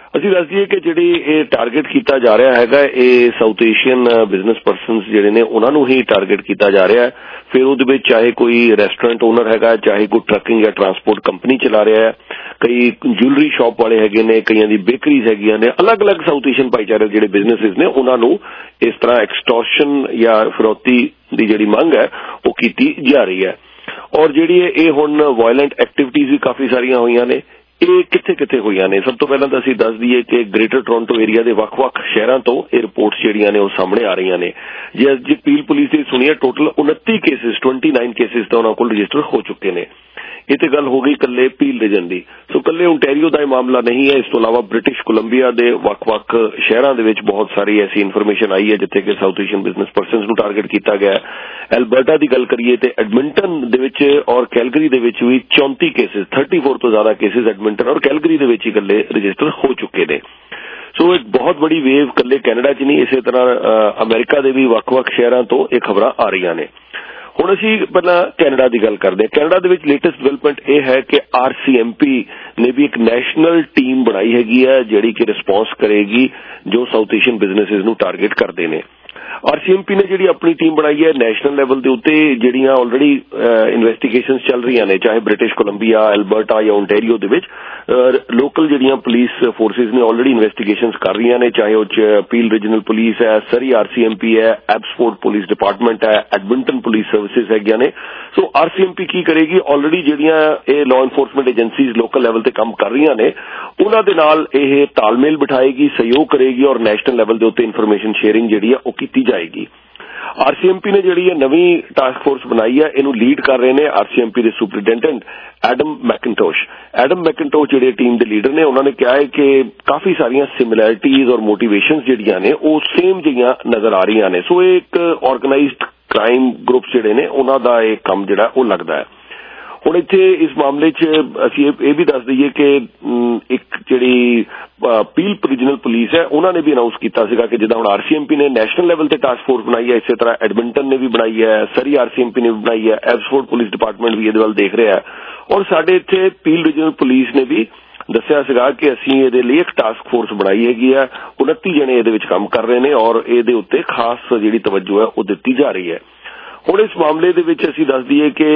ਅਸੀਂ ਦੱਸ ਦਈਏ ਕਿ ਜਿਹੜੀ ਇਹ ਟਾਰਗੇਟ ਕੀਤਾ ਜਾ ਰਿਹਾ ਹੈਗਾ ਇਹ ਸਾਊਥ ਏਸ਼ੀਅਨ ਬਿਜ਼ਨਸ ਪਰਸਨਸ ਜਿਹੜੇ ਨੇ ਉਹਨਾਂ ਨੂੰ ਹੀ ਟਾਰਗੇਟ ਕੀਤਾ ਜਾ ਰਿਹਾ ਹੈ। ਫਿਰ ਉਹਦੇ ਵਿੱਚ ਚਾਹੇ ਕੋਈ ਰੈਸਟੋਰੈਂਟ ਓਨਰ ਹੈਗਾ, ਚਾਹੇ ਕੋਈ ਟਰੱਕਿੰਗ ਜਾਂ ਟਰਾਂਸਪੋਰਟ ਕੰਪਨੀ ਚਲਾ ਰਿਹਾ ਹੈ, ਕਈ ਜੁਐਲਰੀ ਸ਼ਾਪ ਵਾਲੇ ਹੈਗੇ ਨੇ, ਕਈਆਂ ਦੀ ਬੇਕਰੀਜ਼ ਹੈਗੀਆਂ ਨੇ, ਅਲੱਗ-ਅਲੱਗ ਸਾਊਥ ਏਸ਼ੀਅਨ ਭਾਈਚਾਰੇ ਜਿਹੜੇ ਬਿਜ਼ਨਸਿਸ ਨੇ ਉਹਨਾਂ ਨੂੰ ਇਸ ਤਰ੍ਹਾਂ ਐਕਸਟੋਰਸ਼ਨ ਜਾਂ ਫਿਰੌਤੀ ਦੀ ਜਿਹੜੀ ਮੰਗ ਹੈ ਉਹ ਕੀਤੀ ਜਾ ਰਹੀ ਹੈ। ਔਰ ਜਿਹੜੀ ਇਹ ਹੁਣ ਵਾਇਲੈਂਟ ਐਕਟੀਵਿਟੀਜ਼ ਵੀ ਕਾਫੀ ਸਾਰੀਆਂ ਹੋਈਆਂ ਨੇ। ਇਹ ਕਿੱਥੇ ਕਿੱਥੇ ਹੋਈਆਂ ਨੇ? ਸਭ ਤੋਂ ਪਹਿਲਾਂ ਤਾਂ ਅਸੀਂ ਦੱਸ ਦਈਏ ਕਿ ਗ੍ਰੇਟਰ ਟੋਰਾਂਟੋ ਏਰੀਆ ਦੇ ਵੱਖ-ਵੱਖ ਸ਼ਹਿਰਾਂ ਤੋਂ ਇਹ ਰਿਪੋਰਟਸ ਜਿਹੜੀਆਂ ਨੇ ਉਹ ਸਾਹਮਣੇ ਆ ਰਹੀਆਂ ਨੇ। ਜੇ ਅੱਜ ਪੀਲ ਪੁਲਿਸ ਦੀ ਸੁਣੀਏ, ਟੋਟਲ ਉਨੱਤੀ ਕੇਸਿਸ ਉਨੱਤੀ ਕੇਸਿਸ ਤਾਂ ਉਹਨਾਂ ਕੋਲ ਰਜਿਸਟਰ ਹੋ ਚੁੱਕੇ ਨੇ। ਇਹ ਤੇ ਗੱਲ ਹੋ ਗਈ ਇਕੱਲੇ ਪੀਲ ਰੀਜਨ ਦੀ। ਸੋ ਇਕੱਲੇ ਓਨਟਾਰੀਓ ਦਾ ਇਹ ਮਾਮਲਾ ਨਹੀਂ ਹੈ, ਇਸ ਤੋਂ ਇਲਾਵਾ ਬ੍ਰਿਟਿਸ਼ ਕੋਲੰਬੀਆ ਦੇ ਵੱਖ-ਵੱਖ ਸ਼ਹਿਰਾਂ ਦੇ ਵਿੱਚ ਬਹੁਤ ਸਾਰੀ ਐਸੀ ਇਨਫੋਰਮੇਸ਼ਨ ਆਈ ਹੈ ਜਿੱਥੇ ਕਿ ਸਾਊਥ ਏਸ਼ੀਅਨ ਬਿਜ਼ਨਸ ਪਰਸਨਸ ਨੂੰ ਟਾਰਗੇਟ ਕੀਤਾ ਗਿਆ ਹੈ। ਐਲਬਰਟਾ ਦੀ ਗੱਲ ਕਰੀਏ ਤੇ ਐਡਮਿੰਟਨ ਦੇ ਵਿੱਚ ਔਰ ਕੈਲਗਰੀ ਦੇ ਵਿੱਚ ਵੀ ਚੌਂਤੀ ਕੇਸਿਸ ਚੌਂਤੀ ਤੋਂ ਜ਼ਿਆਦਾ ਕੇਸਿਸ ਐਡਮਿੰਟਨ ਔਰ ਕੈਲਗਰੀ ਦੇ ਵਿੱਚ ਹੀ ਇਕੱਲੇ ਰਜਿਸਟਰ ਹੋ ਚੁੱਕੇ ਨੇ। ਸੋ ਇੱਕ ਬਹੁਤ ਬੜੀ ਵੇਵ ਇਕੱਲੇ ਕੈਨੇਡਾ 'ਚ ਨਹੀਂ, ਇਸੇ ਤਰ੍ਹਾਂ ਅਮਰੀਕਾ ਦੇ ਵੀ ਵੱਖ-ਵੱਖ ਸ਼ਹਿਰਾਂ ਤੋਂ ਇਹ ਖਬਰਾਂ ਆ ਰਹੀਆਂ ਨੇ। ਹੁਣ ਅਸੀਂ ਪਹਿਲਾਂ ਕੈਨੇਡਾ ਦੀ ਗੱਲ ਕਰਦੇ ਹਾਂ। ਕੈਨੇਡਾ ਦੇ ਵਿੱਚ ਲੇਟੈਸਟ ਡਿਵੈਲਪਮੈਂਟ ਇਹ ਹੈ ਕਿ ਆਰ ਸੀ ਐਮ ਪੀ ਨੇ ਵੀ ਇੱਕ ਨੈਸ਼ਨਲ ਟੀਮ ਬਣਾਈ ਹੈਗੀ ਹੈ ਜਿਹੜੀ ਕਿ ਰਿਸਪੌਂਸ ਕਰੇਗੀ ਜੋ ਸਾਊਥ ਏਸ਼ੀਅਨ ਬਿਜ਼ਨਸਿਸ ਨੂੰ ਟਾਰਗੇਟ ਕਰਦੇ ਨੇ। ਆਰ ਸੀ ਐਮ ਪੀ ਨੇ ਜਿਹੜੀ ਆਪਣੀ ਟੀਮ ਬਣਾਈ ਹੈ ਨੈਸ਼ਨਲ ਲੈਵਲ ਦੇ ਉੱਤੇ ਜਿਹੜੀਆਂ ਆਲਰੇਡੀ ਇਨਵੈਸਟੀਗੇਸ਼ਨਸ ਚੱਲ ਰਹੀਆਂ ਨੇ, ਚਾਹੇ ਬ੍ਰਿਟਿਸ਼ ਕੋਲੰਬੀਆ, ਐਲਬਰਟਾ ਜਾਂ ਓਨਟਾਰੀਓ ਦੇ ਵਿੱਚ ਲੋਕਲ ਜਿਹੜੀਆਂ ਪੁਲਿਸ ਫੋਰਸਿਸ ਨੇ ਆਲਰੇਡੀ ਇਨਵੈਸਟੀਗੇਸ਼ਨਸ ਕਰ ਰਹੀਆਂ ਨੇ, ਚਾਹੇ ਉਹ 'ਚ ਪੀਲ ਰੀਜਨਲ ਪੁਲਿਸ ਹੈ, ਸਰੀ ਆਰ ਸੀ ਐਮ ਪੀ ਹੈ, ਐਬਸਫੋਰਡ ਪੁਲਿਸ ਡਿਪਾਰਟਮੈਂਟ ਹੈ, ਐਡਮਿੰਟਨ ਪੁਲਿਸ ਸਰਵਿਸਿਜ਼ ਹੈਗੀਆਂ ਨੇ। ਸੋ ਆਰ ਸੀ ਐਮ ਪੀ ਕੀ ਕਰੇਗੀ? ਆਲਰੇਡੀ ਜਿਹੜੀਆਂ ਇਹ law enforcement agencies local level ਤੇ ਕੰਮ ਕਰ ਰਹੀਆਂ ਨੇ ਉਹਨਾਂ ਦੇ ਨਾਲ ਇਹ ਤਾਲਮੇਲ ਬਿਠਾਏਗੀ, ਸਹਿਯੋਗ ਕਰੇਗੀ ਔਰ ਨੈਸ਼ਨਲ ਲੈਵਲ ਦੇ ਉੱਤੇ ਇਨਫੋਰਮੇਸ਼ਨ ਸ਼ੇਅਰਿੰਗ ਜਿਹੜੀ ਹੈ ਉਹ ਕੀਤੀ ਜਾਏਗੀ। ਆਰ ਸੀ ਐਮ ਪੀ ਨੇ ਜਿਹੜੀ ਇਹ ਨਵੀਂ ਟਾਸਕ ਫੋਰਸ ਬਣਾਈ ਹੈ ਇਹਨੂੰ ਲੀਡ ਕਰ ਰਹੇ ਨੇ ਆਰ ਸੀ ਐਮ ਪੀ ਦੇ ਸੁਪਰਡੈਂਟੈਂਟ ਐਡਮ ਮੈਕਿੰਟੋਸ਼। ਐਡਮ ਮੈਕਿੰਟੋਸ਼ ਜਿਹੜੇ ਟੀਮ ਦੇ ਲੀਡਰ ਨੇ ਉਹਨਾਂ ਨੇ ਕਿਹਾ ਹੈ ਕਿ ਕਾਫੀ ਸਾਰੀਆਂ ਸਿਮਿਲੈਰਿਟੀਜ਼ ਔਰ ਮੋਟੀਵੇਸ਼ਨਸ ਜਿਹੜੀਆਂ ਨੇ ਉਹ ਸੇਮ ਜਿਹੀਆਂ ਨਜ਼ਰ ਆ ਰਹੀਆਂ ਨੇ। ਸੋ ਇਹ ਇੱਕ ਆਰਗੇਨਾਈਜ਼ਡ ਕ੍ਰਾਈਮ ਗਰੁੱਪ ਜਿਹੜੇ ਨੇ ਉਹਨਾਂ ਦਾ ਇਹ ਕੰਮ ਜਿਹੜਾ ਉਹ ਲੱਗਦਾ ਹੈ। ਹੁਣ ਇੱਥੇ ਇਸ ਮਾਮਲੇ 'ਚ ਅਸੀਂ ਇਹ ਵੀ ਦੱਸ ਦਈਏ ਕਿ ਇੱਕ ਜਿਹੜੀ ਪੀਲ ਰੀਜਨਲ ਪੁਲਿਸ ਹੈ ਉਹਨਾਂ ਨੇ ਵੀ ਅਨਾਉਂਸ ਕੀਤਾ ਸੀਗਾ ਕਿ ਜਿੱਦਾਂ ਹੁਣ ਆਰ ਸੀ ਐਮ ਪੀ ਨੇ ਨੈਸ਼ਨਲ ਲੈਵਲ ਤੇ ਟਾਸਕ ਫੋਰਸ ਬਣਾਈ ਹੈ, ਇਸੇ ਤਰ੍ਹਾਂ ਐਡਮਿੰਟਨ ਨੇ ਵੀ ਬਣਾਈ ਹੈ, ਸਰੀ ਆਰ ਸੀ ਐਮ ਪੀ ਨੇ ਵੀ ਬਣਾਈ ਹੈ, ਐਬਸਫੋਰਡ ਪੁਲਿਸ ਡਿਪਾਰਟਮੈਂਟ ਵੀ ਇਹਦੇ ਵੱਲ ਦੇਖ ਰਿਹਾ ਹੈ ਔਰ ਸਾਡੇ ਇੱਥੇ ਪੀਲ ਰੀਜਨਲ ਪੁਲਿਸ ਨੇ ਵੀ ਦੱਸਿਆ ਸੀਗਾ ਕਿ ਅਸੀਂ ਇਹਦੇ ਲਈ ਇੱਕ ਟਾਸਕ ਫੋਰਸ ਬਣਾਈ ਹੈਗੀ ਆ। ਉਨੱਤੀ ਜਣੇ ਇਹਦੇ ਵਿੱਚ ਕੰਮ ਕਰ ਰਹੇ ਨੇ ਔਰ ਇਹਦੇ ਉੱਤੇ ਖਾਸ ਜਿਹੜੀ ਤਵੱਜੋ ਹੈ ਉਹ ਦਿੱਤੀ ਜਾ ਰਹੀ ਹੈ। ਹੁਣ ਇਸ ਮਾਮਲੇ ਦੇ ਵਿੱਚ ਅਸੀਂ ਦੱਸ ਦਈਏ ਕਿ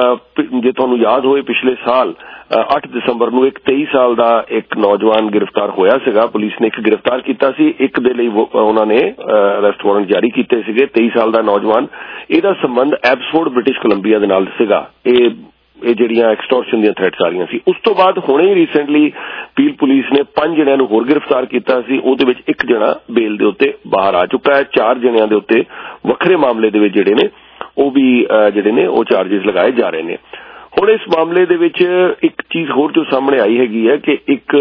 ਜੇ ਤੁਹਾਨੂੰ ਯਾਦ ਹੋਏ ਪਿਛਲੇ ਸਾਲ ਅੱਠ ਦਸੰਬਰ ਨੂੰ ਇੱਕ ਤੇਈ ਸਾਲ ਦਾ ਇੱਕ ਨੌਜਵਾਨ ਗ੍ਰਿਫਤਾਰ ਹੋਇਆ ਸੀਗਾ। ਪੁਲਿਸ ਨੇ ਇੱਕ ਗ੍ਰਿਫਤਾਰ ਕੀਤਾ ਸੀ, ਇੱਕ ਦੇ ਲਈ ਉਹਨਾਂ ਨੇ ਅਰੈਸਟ ਵਾਰੰਟ ਜਾਰੀ ਕੀਤੇ ਸੀਗੇ। ਤੇਈ ਸਾਲ ਦਾ ਨੌਜਵਾਨ, ਇਹਦਾ ਸੰਬੰਧ ਐਬਸਫੋਰਡ ਬ੍ਰਿਟਿਸ਼ ਕੋਲੰਬੀਆ ਦੇ ਨਾਲ ਸੀਗਾ। ਇਹ ਇਹ ਜਿਹੜੀਆਂ ਐਕਸਟੋਰਸ਼ਨ ਦੀਆਂ ਥ੍ਰੈਟਸ ਆ ਰਹੀਆਂ ਸੀ। ਉਸ ਤੋਂ ਬਾਅਦ ਹੁਣੇ ਹੀ ਰੀਸੈਂਟਲੀ ਪੀਲ ਪੁਲਿਸ ਨੇ ਪੰਜ ਜਣਿਆਂ ਨੂੰ ਹੋਰ ਗ੍ਰਿਫਤਾਰ ਕੀਤਾ ਸੀ। ਉਹਦੇ ਵਿੱਚ ਇੱਕ ਜਣਾ ਬੇਲ ਦੇ ਉੱਤੇ ਬਾਹਰ ਆ ਚੁੱਕਾ ਹੈ। ਚਾਰ ਜਣਿਆਂ ਦੇ ਉੱਤੇ ਵੱਖਰੇ ਮਾਮਲੇ ਦੇ ਵਿੱਚ ਜਿਹੜੇ ਨੇ ਉਹ ਵੀ ਜਿਹੜੇ ਨੇ ਉਹ ਚਾਰਜਿਸ ਲਗਾਏ ਜਾ ਰਹੇ ਨੇ। ਹੁਣ ਇਸ ਮਾਮਲੇ ਦੇ ਵਿੱਚ ਇੱਕ ਚੀਜ਼ ਹੋਰ ਜੋ ਸਾਹਮਣੇ ਆਈ ਹੈਗੀ ਹੈ ਕਿ ਇੱਕ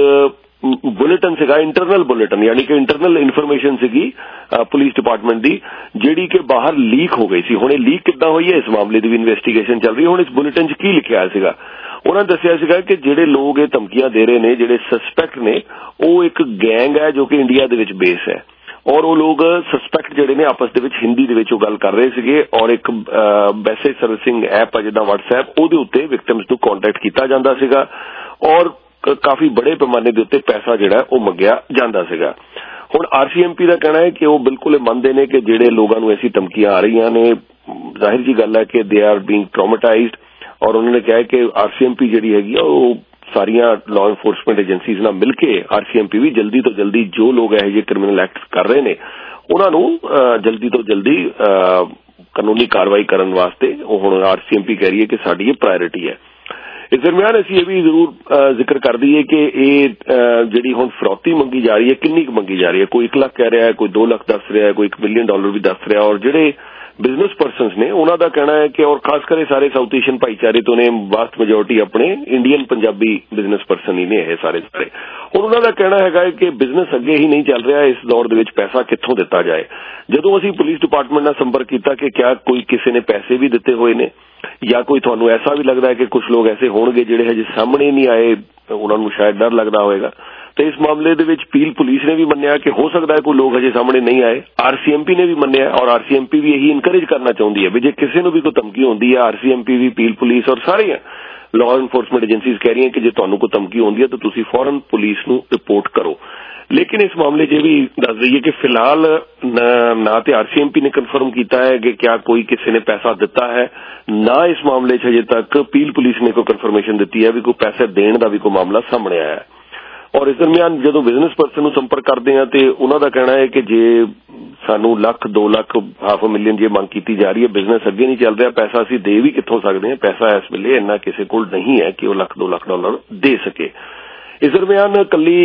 ਬੁਲੇਟਿਨ ਸੀਗਾ, ਇੰਟਰਨਲ ਬੁਲੇਟਿਨ, ਯਾਨੀ ਕਿ ਇੰਟਰਨਲ ਇਨਫੋਰਮੇਸ਼ਨ ਸੀਗੀ ਪੁਲਿਸ ਡਿਪਾਰਟਮੈਂਟ ਦੀ ਜਿਹੜੀ ਕਿ ਬਾਹਰ ਲੀਕ ਹੋ ਗਈ ਸੀ। ਹੁਣ ਇਹ ਲੀਕ ਕਿੱਦਾਂ ਹੋਈ ਹੈ ਇਸ ਮਾਮਲੇ ਦੀ ਵੀ ਇਨਵੈਸਟੀਗੇਸ਼ਨ ਚੱਲ ਰਹੀ ਹੈ। ਹੁਣ ਇਸ ਬੁਲੇਟਿਨ 'ਚ ਕੀ ਲਿਖਿਆ ਸੀਗਾ? ਉਹਨਾਂ ਨੇ ਦੱਸਿਆ ਸੀਗਾ ਕਿ ਜਿਹੜੇ ਲੋਕ ਇਹ ਧਮਕੀਆਂ ਦੇ ਰਹੇ ਨੇ, ਜਿਹੜੇ ਸਸਪੈਕਟ ਨੇ, ਉਹ ਇੱਕ ਗੈਂਗ ਹੈ ਜੋ ਕਿ ਇੰਡੀਆ ਦੇ ਵਿੱਚ ਬੇਸ ਹੈ ਔਰ ਉਹ ਲੋਕ ਸਸਪੈਕਟ ਜਿਹੜੇ ਨੇ ਆਪਸ ਦੇ ਵਿੱਚ ਹਿੰਦੀ ਦੇ ਵਿੱਚ ਉਹ ਗੱਲ ਕਰ ਰਹੇ ਸੀਗੇ ਔਰ ਇੱਕ ਮੈਸੇਜ ਸਰਵਿਸਿੰਗ ਐਪ ਆ ਜਿੱਦਾਂ WhatsApp, ਉਹਦੇ ਉੱਤੇ ਵਿਕਟਿਮਸ ਨੂੰ ਕੰਟੈਕਟ ਕੀਤਾ ਜਾਂਦਾ ਸੀਗਾ ਔਰ ਕਾਫੀ ਬੜੇ ਪੈਮਾਨੇ ਦੇ ਉੱਤੇ ਪੈਸਾ ਜਿਹੜਾ ਉਹ ਮੰਗਿਆ ਜਾਂਦਾ ਸੀਗਾ। ਹੁਣ ਆਰ ਸੀ ਐਮ ਪੀ ਦਾ ਕਹਿਣਾ ਹੈ ਕਿ ਉਹ ਬਿਲਕੁਲ ਮੰਨਦੇ ਨੇ ਕਿ ਜਿਹੜੇ ਲੋਕਾਂ ਨੂੰ ਐਸੀ ਧਮਕੀਆਂ ਆ ਰਹੀਆਂ ਨੇ, ਜ਼ਾਹਿਰ ਜੀ ਗੱਲ ਹੈ ਕਿ ਦੇ ਆਰ ਬੀਇੰਗ ਟਰਾਮਾਟਾਈਜ਼ਡ ਔਰ ਉਹਨਾਂ ਨੇ ਕਿਹਾ ਕਿ ਆਰ ਸੀ ਐਮ ਪੀ ਜਿਹੜੀ ਹੈਗੀ ਆ ਉਹ ਸਾਰੀਆਂ ਲਾਅ ਇਨਫੋਰਸਮੈਂਟ ਏਜੰਸੀਜ਼ ਨਾਲ ਮਿਲ K R C M P ਵੀ ਜਲਦੀ ਤੋਂ ਜਲਦੀ ਜੋ ਲੋਕ ਇਹੋ ਜਿਹੇ ਕ੍ਰਿਮੀਨਲ ਐਕਟ ਕਰ ਰਹੇ ਨੇ ਉਹਨਾਂ ਨੂੰ ਜਲਦੀ ਤੋਂ ਜਲਦੀ ਕਾਨੂੰਨੀ ਕਾਰਵਾਈ ਕਰਨ ਵਾਸਤੇ ਉਹ ਹੁਣ ਆਰ ਸੀ ਐਮ ਪੀ ਕਹਿ ਰਹੀ ਹੈ ਕਿ ਸਾਡੀ ਇਹ ਪ੍ਰਾਇੋਰਟੀ ਹੈ। ਇਸ ਦਰਮਿਆਨ ਅਸੀਂ ਇਹ ਵੀ ਜ਼ਰੂਰ ਜ਼ਿਕਰ ਕਰ ਦਈਏ ਕਿ ਇਹ ਜਿਹੜੀ ਹੁਣ ਫਰੌਤੀ ਮੰਗੀ ਜਾ ਰਹੀ ਹੈ ਕਿੰਨੀ ਕੁ ਮੰਗੀ ਜਾ ਰਹੀ ਹੈ। ਕੋਈ ਇੱਕ ਲੱਖ ਕਹਿ ਰਿਹਾ ਹੈ, ਕੋਈ ਦੋ ਲੱਖ ਦੱਸ ਰਿਹਾ ਹੈ, ਕੋਈ ਇੱਕ ਮਿਲੀਅਨ ਡਾਲਰ ਵੀ ਦੱਸ ਰਿਹਾ ਔਰ ਜਿਹੜੇ ਬਿਜ਼ਨਸ ਪਰਸਨਸ ਨੇ ਉਹਨਾਂ ਦਾ ਕਹਿਣਾ ਹੈ ਕਿ ਔਰ ਖਾਸ ਕਰਕੇ ਸਾਰੇ ਸਾਊਥ ਏਸ਼ੀਅਨ ਭਾਈਚਾਰੇ ਤੋਂ ਨੇ, ਵਾਸਟ ਮੈਜੋਰਟੀ ਆਪਣੇ ਇੰਡੀਅਨ ਪੰਜਾਬੀ ਬਿਜ਼ਨਸ ਪਰਸਨ ਹੀ ਨੇ ਇਹ ਸਾਰੇ ਸਾਰੇ। ਹੁਣ ਉਹਨਾਂ ਦਾ ਕਹਿਣਾ ਹੈਗਾ ਕਿ ਬਿਜ਼ਨਸ ਅੱਗੇ ਹੀ ਨਹੀਂ ਚੱਲ ਰਿਹਾ, ਇਸ ਦੌਰ ਦੇ ਵਿੱਚ ਪੈਸਾ ਕਿੱਥੋਂ ਦਿੱਤਾ ਜਾਏ। ਜਦੋਂ ਅਸੀਂ ਪੁਲਿਸ ਡਿਪਾਰਟਮੈਂਟ ਨਾਲ ਸੰਪਰਕ ਕੀਤਾ ਕਿ ਕਿਆ ਕੋਈ ਕਿਸੇ ਨੇ ਪੈਸੇ ਵੀ ਦਿੱਤੇ ਹੋਏ ਨੇ ਜਾਂ ਕੋਈ ਤੁਹਾਨੂੰ ਐਸਾ ਵੀ ਲੱਗਦਾ ਹੈ ਕਿ ਕੁਝ ਲੋਕ ਐਸੇ ਹੋਣਗੇ ਜਿਹੜੇ ਹਜੇ ਸਾਹਮਣੇ ਨਹੀਂ ਆਏ, ਉਹਨਾਂ ਨੂੰ ਸ਼ਾਇਦ ਡਰ ਲੱਗਦਾ ਹੋਵੇਗਾ, ਤੇ ਇਸ ਮਾਮਲੇ ਦੇ ਵਿੱਚ ਪੀਲ ਪੁਲਿਸ ਨੇ ਵੀ ਮੰਨਿਆ ਕਿ ਹੋ ਸਕਦਾ ਹੈ ਕੋਈ ਲੋਕ ਹਜੇ ਸਾਹਮਣੇ ਨਹੀਂ ਆਏ। ਆਰ ਸੀ ਐਮ ਪੀ ਨੇ ਵੀ ਮੰਨਿਆ ਔਰ ਆਰ ਸੀ ਐਮ ਪੀ ਵੀ ਇਹੀ ਇਨਕਰੇਜ ਕਰਨਾ ਚਾਹੁੰਦੀ ਹੈ ਵੀ ਜੇ ਕਿਸੇ ਨੂੰ ਵੀ ਕੋਈ ਧਮਕੀ ਹੁੰਦੀ ਹੈ ਆਰ ਸੀ ਐਮ ਪੀ ਵੀ, ਪੀਲ ਪੁਲਿਸ ਔਰ ਸਾਰੇ ਲਾਅ ਇਨਫੋਰਸਮੈਂਟ ਏਜੰਸੀਜ਼ ਕਹਿ ਰਹੀਆਂ ਕਿ ਜੇ ਤੁਹਾਨੂੰ ਕੋਈ ਧਮਕੀ ਆਉਂਦੀ ਹੈ ਤਾਂ ਤੁਸੀਂ ਫੌਰਨ ਪੁਲਿਸ ਨੂੰ ਰਿਪੋर्ट करो। लेकिन इस मामले च भी दस दईए कि फिलहाल ना तो आरसीएमपी ने कन्फर्म किया है कि क्या कोई किसी ने पैसा दिता है, ना इस मामले च अजे तक पील पुलिस ने कोई कन्फर्मेशन दी है भी कोई पैसे देने का भी कोई मामला सामने आया है। और इस दरमियान जो बिजनेस परसन संपर्क करते हैं तो उन्होंने कहना है कि जे सानू लख दो लख हाफ मिलियन जे मंग की जा रही है, बिजनेस अगे नहीं चल रहा, पैसा असीं दे भी कित्थों सकते हैं, पैसा इस वेले इन्ना किसी कोल नहीं है कि वह लख दो लख डॉलर दे सके। इस दरमियान कली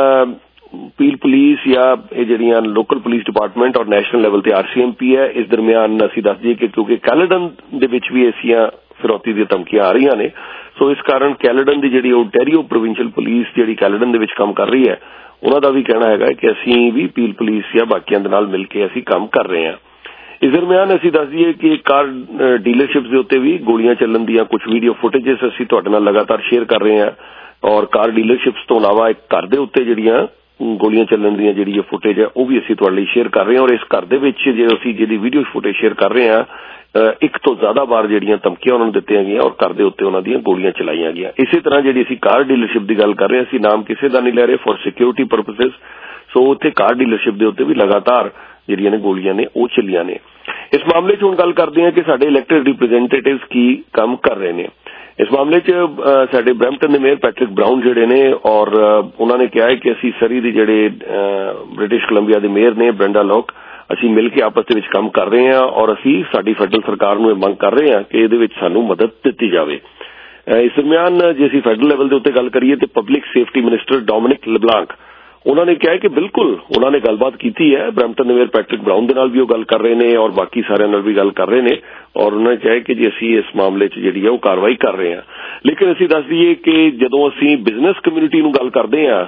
पील पुलिस या जिहड़ियां लोकल पुलिस डिपार्टमेंट और नैशनल लेवल ते आरसीएमपी है, इस दरमियान असीं दस दईए कि क्योंकि कैलेडन दे विच भी ऐसियां फिरौती दी धमकियां आ रही ने, सो इस कारण कैलेडन दी जिहड़ी ओंटारियो प्रोविंशियल पुलिस जिहड़ी कैलेडन दे विच काम कर रही है, उन्हां दा भी कहना है कि असीं भी पील पुलिस या बाकियां दे नाल मिल के असीं काम कर रहे हैं। इस दरमियान असीं दस दईए कि कार डीलरशिप्स दे उत्ते भी गोलियां चलन दीयां कुछ वीडियो फुटेजेस असीं तुहाडे नाल लगातार शेयर कर रहे हैं। और कार डीलरशिप्स तो इलावा एक घर दे उत्ते जिहड़ियां गोलियां चलन दी जिहड़ी फुटेज है वह भी असीं तुहाडे लई शेयर कर रहे हैं। और इस घर दे विच जे असीं जिहदी वीडियो फुटेज शेयर कर रहे हैं एक तो ज्यादा बार जिहड़ियां धमकियां उन्हां नूं दित्तियां गईयां और घर दे उत्ते उन्हां दीयां गोलियां चलाईयां गईयां। इसी तरह जिहड़ी असीं कार डीलरशिप की गल कर रहे हैं, असीं नाम किसी का नहीं लै रहे फॉर सिक्योरिटी परपसेस, सो उत्थे कार डीलरशिप के उत्ते भी लगातार जिहड़ियां ने गोलियां ने वो चलियां ने। इस मामले च हुण गल करदे हां कि साडे इलैक्टेड रिप्रैजेंटेटिव्स की काम कर रहे हैं। इस मामले च साडे ब्रैम्पटन दे मेयर पैट्रिक ब्राउन जिहड़े ने और उन्होंने कहा है कि असीं सरी दे जिहड़े ब्रिटिश कोलंबिया दे मेयर ने ब्रेंडा लॉक, असीं मिल के आपस दे विच काम कर रहे हैं और असीं साडी फैडरल सरकार नूं मंग कर रहे हैं कि इहदे विच सानूं मदद दित्ती जावे। इस दरमियान जे असीं फैडरल लेवल दे उत्ते गल करिए तो public safety minister Dominic LeBlanc उन्होंने कहा है कि बिल्कुल उन्होंने गलबात की है, ब्रैम्पटन दे मेयर पैट्रिक ब्राउन दे नाल भी वो गल कर रहे हैं और बाकी सारे नाल भी गल कर रहे हैं और उन्होंने कहा है कि जी असीं इस मामले च जिहड़ी है वो कार्रवाई कर रहे हैं। लेकिन असीं दस दईए कि जदों असीं बिजनेस कम्यूनिटी नूं गल करदे हां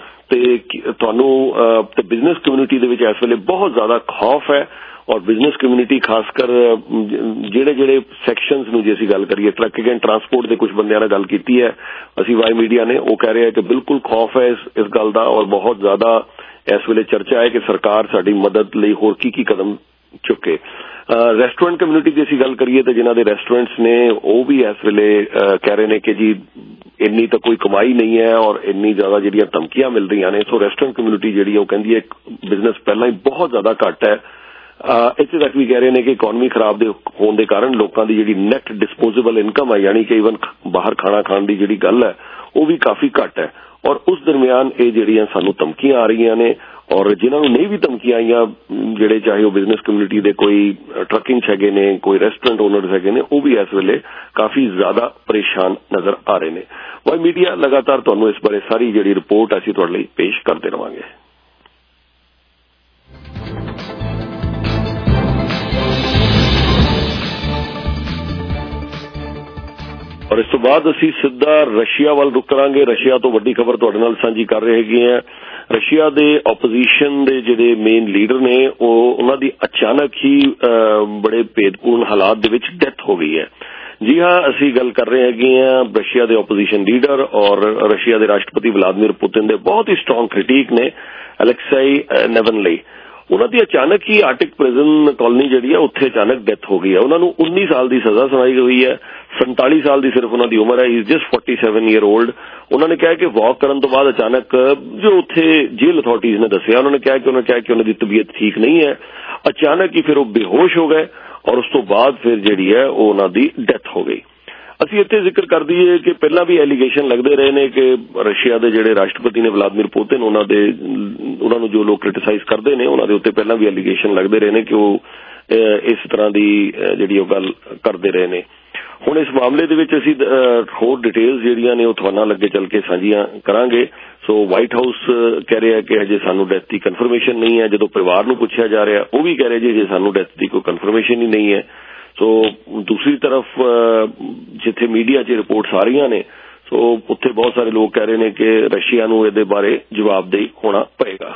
ते तुहानूं ते बिजनेस कम्यूनिटी दे विच इस वेले बहुत ज्यादा खौफ है और बिजनेस कम्यूनिटी खासकर जिहड़े जिहड़े सैक्शनस नूं जे असीं गल करिए ट्रकिंग एंड ट्रांसपोर्ट दे कुछ बंदियां नाल गल कीती है, असीं वाई मीडिया ने वो कह रहे हैं कि बिल्कुल खौफ है इस इस गल दा और बहुत ज्यादा इस वेले चर्चा है कि सरकार साडी मदद लई होर की की कदम चुके। रेस्टोरेंट कम्यूनिटी की असीं गल करिए तो जिन्हां दे रेस्टोरेंट्स ने वो भी इस वेले कह रहे हैं कि जी इन्नी तो कोई कमाई नहीं है और इन्नी ज्यादा जिहड़ियां धमकियां मिल रही ने, सो रेस्टोरेंट कम्यूनिटी जिहड़ी है वो कहंदी है बिजनेस पहलां ही बहुत ज्यादा घट है। इत्थे तक भी कह रहे हैं कि इकॉनमी खराब होने के कारण लोगों की जिहड़ी नैट डिस्पोजेबल इनकम है यानी कि ईवन बाहर खाना खाने की जिहड़ी गल है वो भी काफी घट है। और उस दरमियान ये जिहड़ियां सानूं धमकियां आ रही ने और जिन्होंने नहीं भी धमकियां आईयां जिहड़े चाहे वो बिजनेस कम्यूनिटी के कोई ट्रकिंग हैगे ने कोई रेस्टोरेंट ओनर्स हैगे ने वो भी इस वेले काफी ज्यादा परेशान नजर आ रहे हैं। वाई मीडिया लगातार तुहानूं इस बारे सारी जिहड़ी रिपोर्ट असीं तुहाडे लई पेश करते रहांगे। और इस तो बाद असीं सिद्धा रशिया वाल रुक करांगे। रशिया तो वड्डी खबर तुहाडे नाल सांझी कर रहे हैगे हैं। रशिया दे ओपोजिशन दे जिहड़े मेन लीडर ने उन्हां दी अचानक ही बड़े भेदपूर्ण हालात दे विच डेथ हो गई है। जी हाँ, असीं गल कर रहे हैगे हैं रशिया दे ओपोजिशन लीडर और रशिया दे राष्ट्रपति व्लादिमीर पुतिन दे बहुत ही स्ट्रॉन्ग क्रिटिक ने अलेक्साई नावल्नी। उन्हां दी अचानक ही आर्टिक प्रिजन कॉलोनी जिहड़ी है उत्थे अचानक डेथ हो गई है। उन्हां नूं उन्नीस साल की सजा सुनाई गई है। सैंतालीस साल की सिर्फ उन्हां दी उम्र है, is just forty seven year old. उन्होंने कहा कि वॉक करने तो बाद अचानक जो उत्थे जेल अथॉरिटीज ने दसिया उन्होंने कहा कि उन्होंने कहा कि उन्होंने तबीयत ठीक नहीं है। अचानक ही फिर वो बेहोश हो गए और उस तो बाद फिर जिहड़ी है वो उन्हां दी डेथ हो गई। असीं इत्थे जिक्र कर दईए कि पहला भी एलीगेशन लगते रहे ने कि रशिया के जिहड़े राष्ट्रपति ने व्लादिमीर पुतिन उन्हां दे उन्हां नूं जो लोग क्रिटिसाइज करते हैं उन्हां दे उत्ते पहला भी एलीगेशन लगते रहे ने कि वो इस तरह की जिहड़ी वो गल करते रहे ने। हुण इस मामले दे विच असीं होर डिटेल्स जिहड़ियां ने वो तुहाडे नाल अगे चल के साझीआं करांगे। सो व्हाइट हाउस कह रहा है कि अजे सानूं डेथ की कन्फर्मेशन नहीं है। जो परिवार नूं पुछया जा रहा वो भी कह रहे जी अजे सानूं डेथ की कोई कन्फर्मेशन ही नहीं है। सो दूसरी तरफ जिथे मीडिया च रिपोर्ट्स आ रही ने सो उत्थे बहुत सारे लोग कह रहे हैं कि रशिया नूं इहदे बारे जवाबदेही होना पएगा।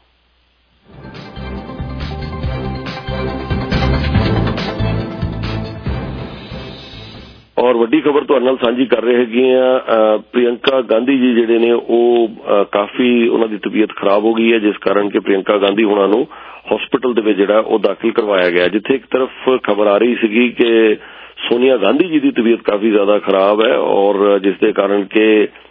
और वड्डी खबर तुहाडे नाल सांझी कर रहे हैगे आ प्रियंका गांधी जी जिहड़े ने वो काफी उन्हां दी तबीयत खराब हो गई है जिस कारण कि प्रियंका गांधी हुणां नूं हॉस्पिटल दे विच जिहड़ा वो दाखिल करवाया गया। जिथे एक तरफ खबर आ रही सीगी कि सोनिया गांधी जी की तबीयत काफी ज्यादा खराब है और जिसके कारण के